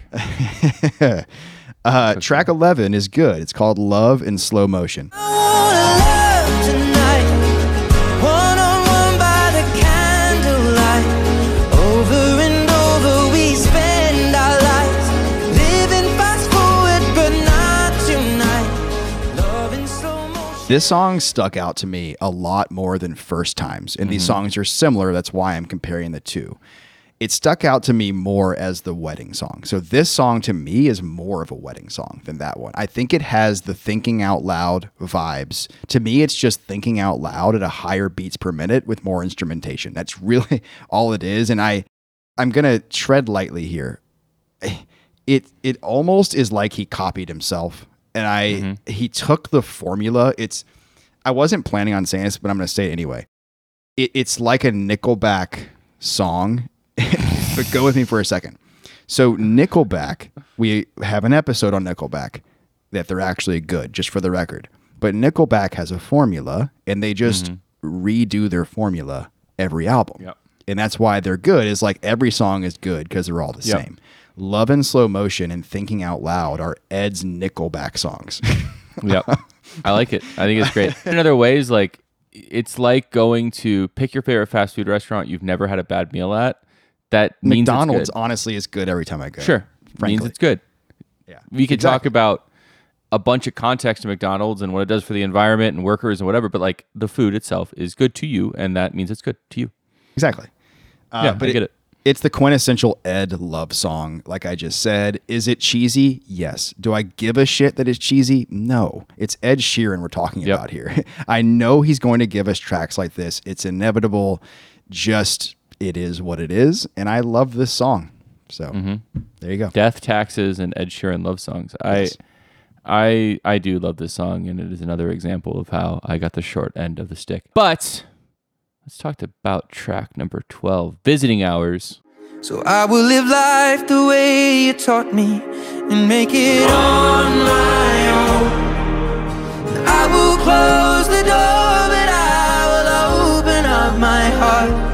uh, track eleven is good. It's called Love in Slow Motion. I wanna love tonight. This song stuck out to me a lot more than First Times. And these songs are similar. That's why I'm comparing the two. It stuck out to me more as the wedding song. So this song to me is more of a wedding song than that one. I think it has the thinking out loud vibes. To me, it's just thinking out loud at a higher beats per minute with more instrumentation. That's really all it is. And I, I'm going to tread lightly here. It, it almost is like he copied himself. And I, mm-hmm. he took the formula. It's, I wasn't planning on saying this, but I'm going to say it anyway. It, it's like a Nickelback song. But go with me for a second. So Nickelback, we have an episode on Nickelback that they're actually good, just for the record. But Nickelback has a formula, and they just mm-hmm. redo their formula every album. Yep. And that's why they're good, is like every song is good because they're all the yep. same. Love in Slow Motion and Thinking Out Loud are Ed's Nickelback songs. Yep. I like it. I think it's great. In other ways, like it's like going to pick your favorite fast food restaurant you've never had a bad meal at. That means McDonald's it's good. honestly is good every time I go. Sure. Frankly. Means it's good. Yeah. We could exactly. talk about a bunch of context to McDonald's and what it does for the environment and workers and whatever, but like the food itself is good to you, and that means it's good to you. Exactly. Uh, yeah, but I get it, it. It's the quintessential Ed love song, like I just said. Is it cheesy? Yes. Do I give a shit that it's cheesy? No. It's Ed Sheeran we're talking yep. about here. I know he's going to give us tracks like this. It's inevitable. Just... it is what it is, and I love this song. So mm-hmm. there you go. Death, Taxes, and Ed Sheeran love songs. Yes. I, I, I do love this song, and it is another example of how I got the short end of the stick. But let's talk about track number twelve, Visiting Hours. So I will live life the way you taught me and make it on my own. I will close the door, but I will open up my heart.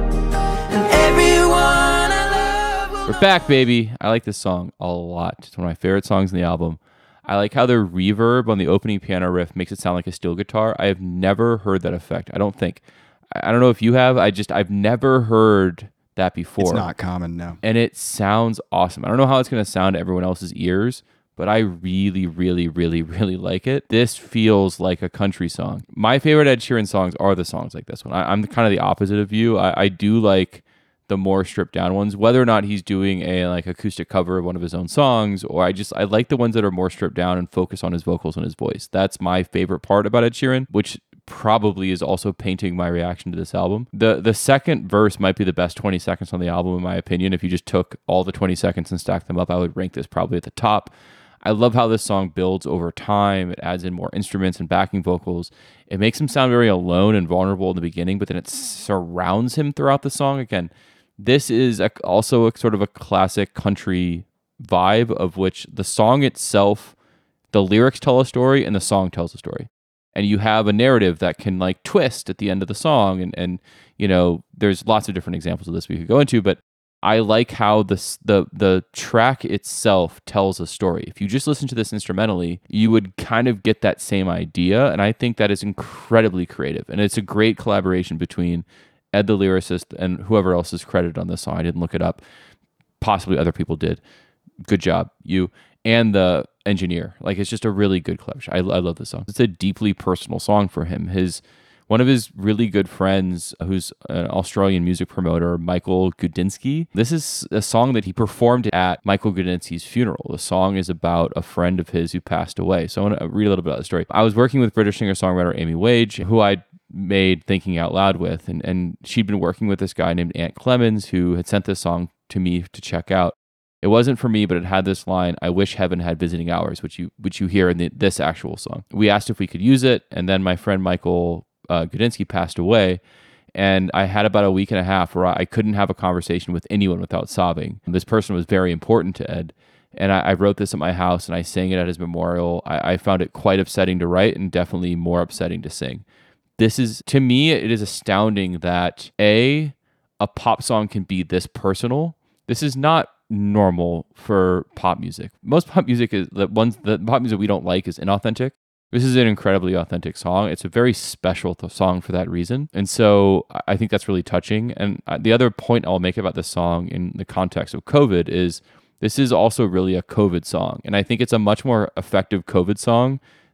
We're back, baby. I like this song a lot. It's one of my favorite songs in the album. I like how the reverb on the opening piano riff makes it sound like a steel guitar. I have never heard that effect. I don't think. I don't know if you have. I just, I've never heard that before. It's not common, no. And it sounds awesome. I don't know how it's going to sound to everyone else's ears, but I really, really, really, really like it. This feels like a country song. My favorite Ed Sheeran songs are the songs like this one. I, I'm kind of the opposite of you. I, I do like the more stripped down ones, whether or not he's doing a like acoustic cover of one of his own songs, or I just I like the ones that are more stripped down and focus on his vocals and his voice. That's my favorite part about Ed Sheeran, which probably is also painting my reaction to this album. The the second verse might be the best twenty seconds on the album in my opinion. If you just took all the twenty seconds and stacked them up, I would rank this probably at the top. I love how this song builds over time. It adds in more instruments and backing vocals. It makes him sound very alone and vulnerable in the beginning, but then it surrounds him throughout the song. Again, this is a, also a sort of a classic country vibe, of which the song itself, the lyrics tell a story and the song tells a story. And you have a narrative that can like twist at the end of the song. And, and you know, there's lots of different examples of this we could go into, but I like how this, the, the track itself tells a story. If you just listen to this instrumentally, you would kind of get that same idea. And I think that is incredibly creative. And it's a great collaboration between Ed the lyricist and whoever else is credited on this song. I didn't look it up. Possibly other people did. Good job, you. And the engineer. Like, it's just a really good collaboration. I, I love this song. It's a deeply personal song for him. His one of his really good friends, who's an Australian music promoter, Michael Gudinski. This is a song that he performed at Michael Gudinski's funeral. The song is about a friend of his who passed away. So I want to read a little bit about the story. I was working with British singer-songwriter Amy Wage, who I made Thinking Out Loud with, and, and she'd been working with this guy named Ant Clemens, who had sent this song to me to check out. It wasn't for me, but it had this line, "I wish heaven had visiting hours," which you which you hear in the, this actual song. We asked if we could use it, and then my friend Michael uh, Gudinski passed away, and I had about a week and a half where I couldn't have a conversation with anyone without sobbing. This person was very important to Ed, and I, I wrote this at my house, and I sang it at his memorial. I, I found it quite upsetting to write, and definitely more upsetting to sing. This is, to me, it is astounding that A, a pop song can be this personal. This is not normal for pop music. Most pop music is the ones the pop music we don't like is inauthentic. This is an incredibly authentic song. It's a very special th- song for that reason. And so I think that's really touching. And the other point I'll make about this song in the context of COVID is this is also really a COVID song. And I think it's a much more effective COVID song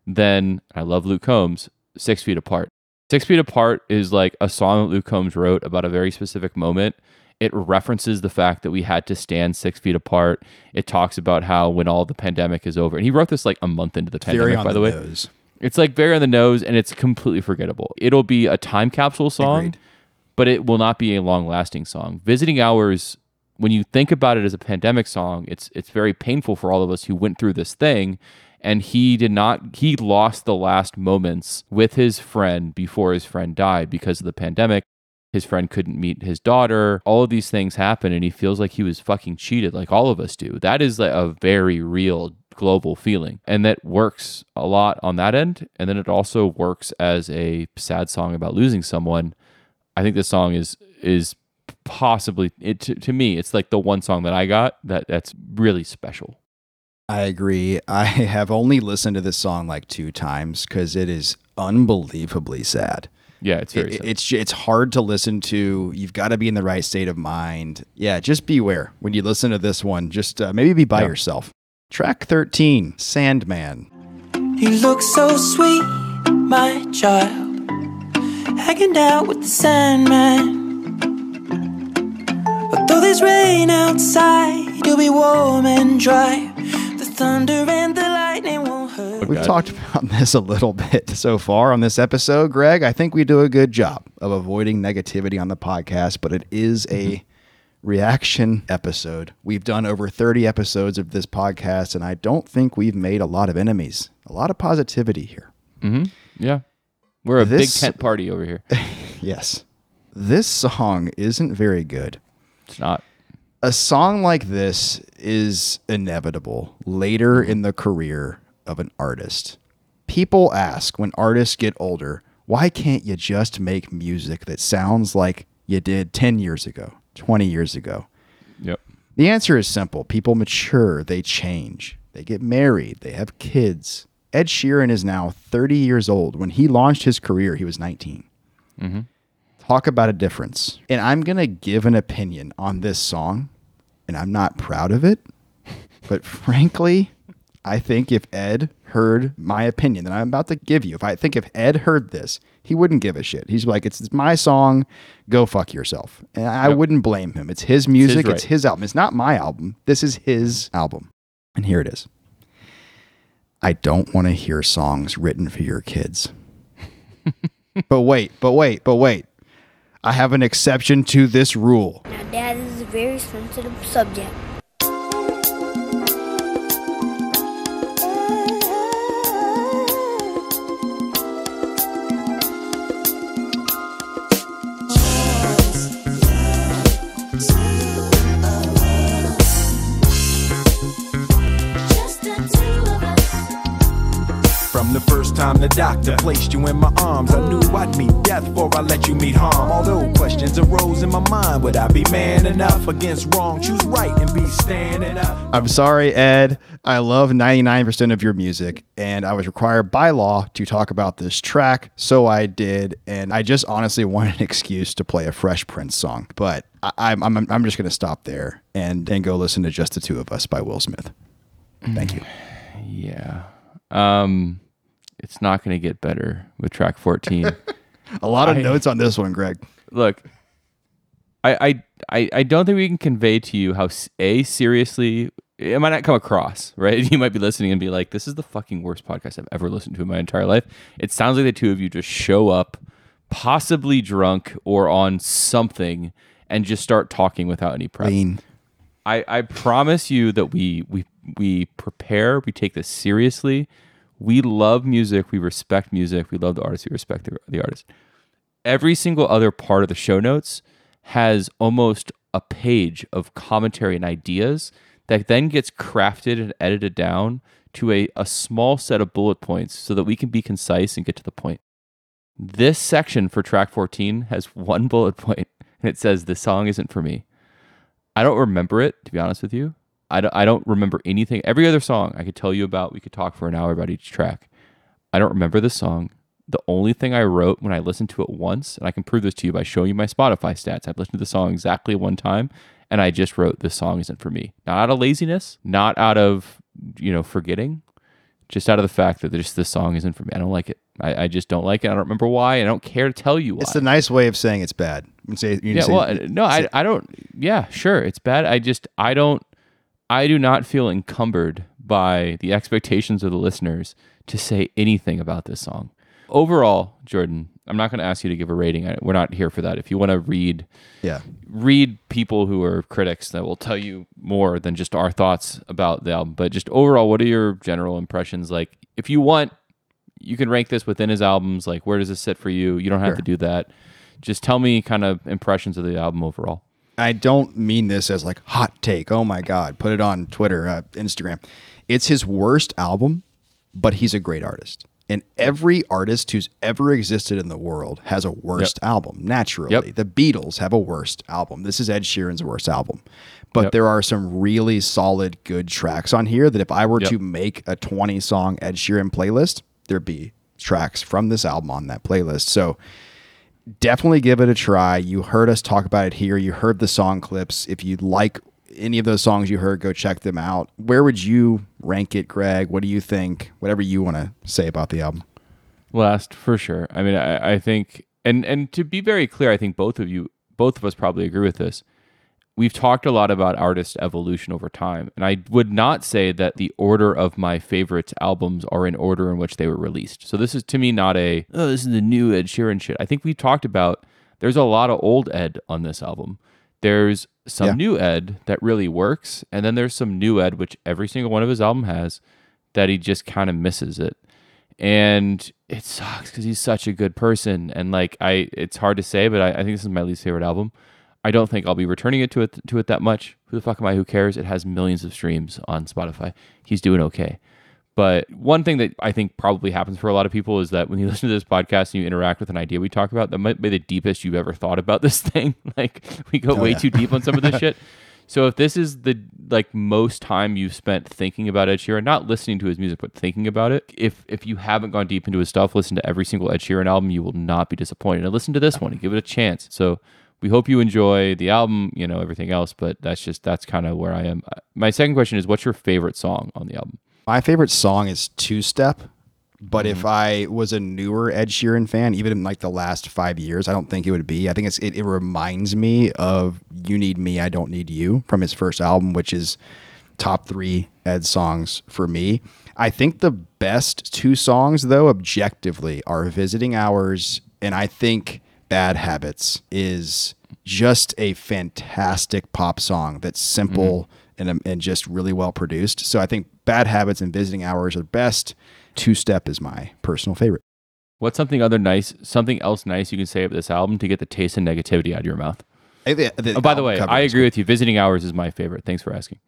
than, I love Luke Combs, Six Feet Apart. Six Feet Apart is like a song that Luke Combs wrote about a very specific moment. It references the fact that we had to stand six feet apart. It talks about how when all the pandemic is over, and he wrote this like a month into the Very pandemic, on by the, the way. nose. It's like very on the nose, and it's completely forgettable. It'll be a time capsule song, Agreed. but it will not be a long-lasting song. Visiting Hours, when you think about it as a pandemic song, it's it's very painful for all of us who went through this thing. And he did not, he lost the last moments with his friend before his friend died because of the pandemic. His friend couldn't meet his daughter. All of these things happen, and he feels like he was fucking cheated, like all of us do. That is like a very real global feeling, and that works a lot on that end. And then it also works as a sad song about losing someone. I think this song is is possibly it to, to me. It's like the one song that I got that that's really special. I agree. I have only listened to this song like two times because it is unbelievably sad. Yeah, it's very It- sad. it's it's hard to listen to. You've got to be in the right state of mind. Yeah, just beware when you listen to this one. Just uh, maybe be by Yeah. yourself. Track thirteen, Sandman. You look so sweet, my child, hanging out with the Sandman. But though there's rain outside, you'll be warm and dry. The thunder and the lightning won't hurt. We've God. talked about this a little bit so far on this episode, Greg. I think we do a good job of avoiding negativity on the podcast, but it is a reaction episode. We've done over thirty episodes of this podcast, and I don't think we've made a lot of enemies. A lot of positivity here. Mm-hmm. Yeah, we're a big This- tent party over here. Yes. This song isn't very good. It's not. A song like this is inevitable later in the career of an artist. People ask when artists get older, why can't you just make music that sounds like you did ten years ago, twenty years ago? Yep. The answer is simple. People mature, they change, they get married, they have kids. Ed Sheeran is now thirty years old. When he launched his career, he was nineteen. Mm-hmm. Talk about a difference. And I'm going to give an opinion on this song, and I'm not proud of it. But frankly, I think if Ed heard my opinion that I'm about to give you, if I think if Ed heard this, he wouldn't give a shit. He's like, it's my song, go fuck yourself. And I Yep. wouldn't blame him. It's his music, right. it's his album. It's not my album. This is his album. And here it is. I don't want to hear songs written for your kids. But wait, but wait, but wait. I have an exception to this rule. Now, Dad, this is a very sensitive subject. From the first time the doctor placed you in my arms, I knew I'd meet death before I let you meet harm. Although questions arose in my mind, would I be man enough against wrong? Choose right and be standing up. I'm sorry, Ed. I love ninety-nine percent of your music, and I was required by law to talk about this track, so I did. And I just honestly wanted an excuse to play a Fresh Prince song, but I, I'm, I'm I'm just going to stop there and and go listen to Just the Two of Us by Will Smith. Thank you. Yeah. Um, it's not going to get better with track fourteen. A lot of I- notes on this one, Greg. Look, I, I I I don't think we can convey to you how s- a seriously it might not come across, right? You might be listening and be like, "This is the fucking worst podcast I've ever listened to in my entire life." It sounds like the two of you just show up, possibly drunk or on something, and just start talking without any prep. Lean. I, I promise you that we we we prepare, we take this seriously. We love music, we respect music, we love the artist, we respect the, the artist. Every single other part of the show notes has almost a page of commentary and ideas that then gets crafted and edited down to a, a small set of bullet points so that we can be concise and get to the point. This section for track fourteen has one bullet point, and it says, "This song isn't for me." I don't remember it, to be honest with you. I don't, I don't remember anything. Every other song I could tell you about, we could talk for an hour about each track. I don't remember this song. The only thing I wrote when I listened to it once, and I can prove this to you by showing you my Spotify stats, I've listened to the song exactly one time, and I just wrote, "This song isn't for me." Not out of laziness, not out of, you know, forgetting, just out of the fact that just this song isn't for me. I don't like it. I, I just don't like it. I don't remember why. I don't care to tell you why. It's the nice way of saying it's bad. You say, you yeah, say, well, no, I, I don't. Yeah, sure, it's bad. I just, I don't, I do not feel encumbered by the expectations of the listeners to say anything about this song. Overall, Jordan, I'm not going to ask you to give a rating. I, we're not here for that. If you want to read, yeah, read people who are critics that will tell you more than just our thoughts about the album. But just overall, what are your general impressions? Like, if you want, you can rank this within his albums. Like, where does this sit for you? You don't have Sure. to do that. Just tell me kind of impressions of the album overall. I don't mean this as like hot take. Oh my God, put it on Twitter, uh, Instagram. It's his worst album, but he's a great artist. And every artist who's ever existed in the world has a worst Yep. album, naturally. Yep. The Beatles have a worst album. This is Ed Sheeran's worst album. But Yep. there are some really solid, good tracks on here that if I were Yep. to make a twenty-song Ed Sheeran playlist, there'd be tracks from this album on that playlist. So definitely give it a try. You heard us talk about it here. You heard the song clips. If you like any of those songs you heard, go check them out. Where would you rank it, Greg? What do you think? Whatever you want to say about the album. Last, for sure. I mean, I, I think, and and to be very clear, I think both of you, both of us probably agree with this. We've talked a lot about artist evolution over time, and I would not say that the order of my favorite albums are in order in which they were released. So this is, to me, not a, oh, this is the new Ed Sheeran shit. I think we talked about, there's a lot of old Ed on this album. There's some Yeah. new Ed that really works, and then there's some new Ed, which every single one of his album has, that he just kind of misses it. And it sucks because he's such a good person. And like, I, it's hard to say, but I, I think this is my least favorite album. I don't think I'll be returning it to it to it that much. Who the fuck am I? Who cares? It has millions of streams on Spotify. He's doing okay. But one thing that I think probably happens for a lot of people is that when you listen to this podcast and you interact with an idea we talk about, that might be the deepest you've ever thought about this thing. Like, we go Oh, way yeah. too deep on some of this shit. So if this is the like most time you've spent thinking about Ed Sheeran, not listening to his music, but thinking about it, if if you haven't gone deep into his stuff, listen to every single Ed Sheeran album, you will not be disappointed. And listen to this one and give it a chance. So we hope you enjoy the album, you know, everything else, but that's just, that's kind of where I am. My second question is, what's your favorite song on the album? My favorite song is Two Step. But if I was a newer Ed Sheeran fan, even in like the last five years, I don't think it would be. I think it's it, it reminds me of You Need Me, I Don't Need You from his first album, which is top three Ed songs for me. I think the best two songs, though, objectively, are Visiting Hours, and I think Bad Habits is just a fantastic pop song that's simple and, and just really well produced. So I think Bad Habits and Visiting Hours are best. Two Step is my personal favorite. What's something other nice, something else nice you can say about this album to get the taste and negativity out of your mouth? I think the- the Oh, by the album way, cover I is agree with you. Visiting Hours is my favorite. Thanks for asking.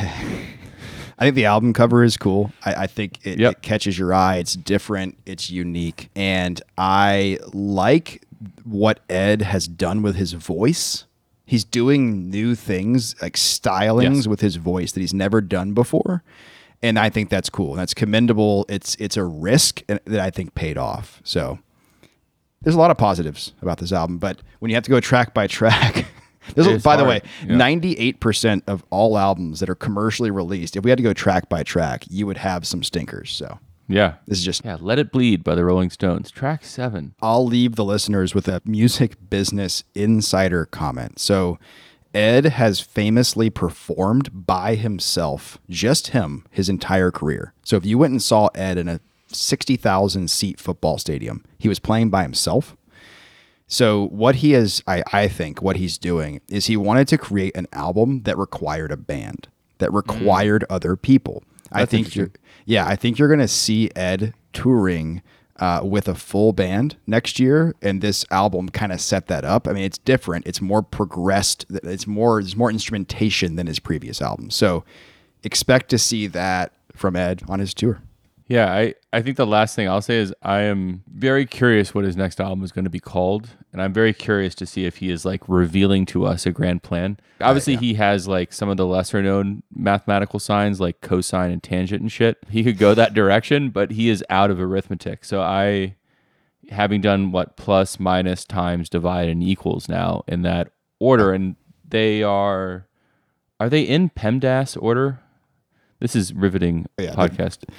I think the album cover is cool. I, I think it, Yep. it catches your eye. It's different. It's unique. And I like what Ed has done with his voice. He's doing new things, like stylings Yes. with his voice that he's never done before. And I think that's cool. That's commendable. It's it's a risk that I think paid off. So there's a lot of positives about this album. But when you have to go track by track... There's a, It's by the hard. way, Yeah. ninety-eight percent of all albums that are commercially released, if we had to go track by track, you would have some stinkers. So Yeah. this is just, Yeah, Let It Bleed by the Rolling Stones. Track seven. I'll leave the listeners with a music business insider comment. So Ed has famously performed by himself, just him, his entire career. So if you went and saw Ed in a sixty thousand seat football stadium, he was playing by himself. So what he is, I, I think what he's doing is he wanted to create an album that required a band, that required other people. I That's think you're, yeah, I think you're going to see Ed touring uh, with a full band next year, and this album kind of set that up. I mean, it's different. It's more progressed. It's more, there's more instrumentation than his previous album. So expect to see that from Ed on his tour. Yeah, I, I think the last thing I'll say is I am very curious what his next album is going to be called. And I'm very curious to see if he is like revealing to us a grand plan. Obviously, yeah. he has like some of the lesser known mathematical signs like cosine and tangent and shit. He could go that direction, but he is out of arithmetic. So I, having done what plus, minus, times, divide, and equals now in that order, and they are, are they in PEMDAS order? This is riveting Yeah, they're- podcast.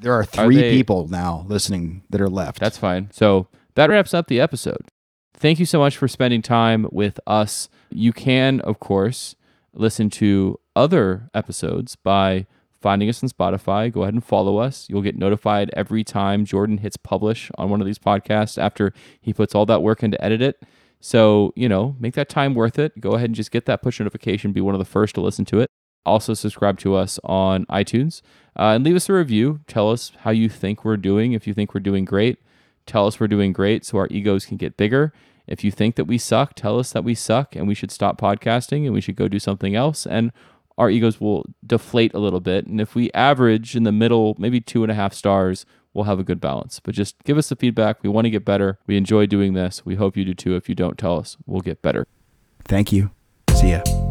There are three they, people now listening that are left. That's fine. So that wraps up the episode. Thank you so much for spending time with us. You can, of course, listen to other episodes by finding us on Spotify. Go ahead and follow us. You'll get notified every time Jordan hits publish on one of these podcasts after he puts all that work in to edit it. So, you know, make that time worth it. Go ahead and just get that push notification. Be one of the first to listen to it. Also, subscribe to us on iTunes uh, and leave us a review. Tell us how you think we're doing. If you think we're doing great, tell us we're doing great so our egos can get bigger. If you think that we suck, tell us that we suck and we should stop podcasting and we should go do something else. And our egos will deflate a little bit. And if we average in the middle, maybe two and a half stars, we'll have a good balance. But just give us the feedback. We want to get better. We enjoy doing this. We hope you do too. If you don't, tell us. We'll get better. Thank you. See ya.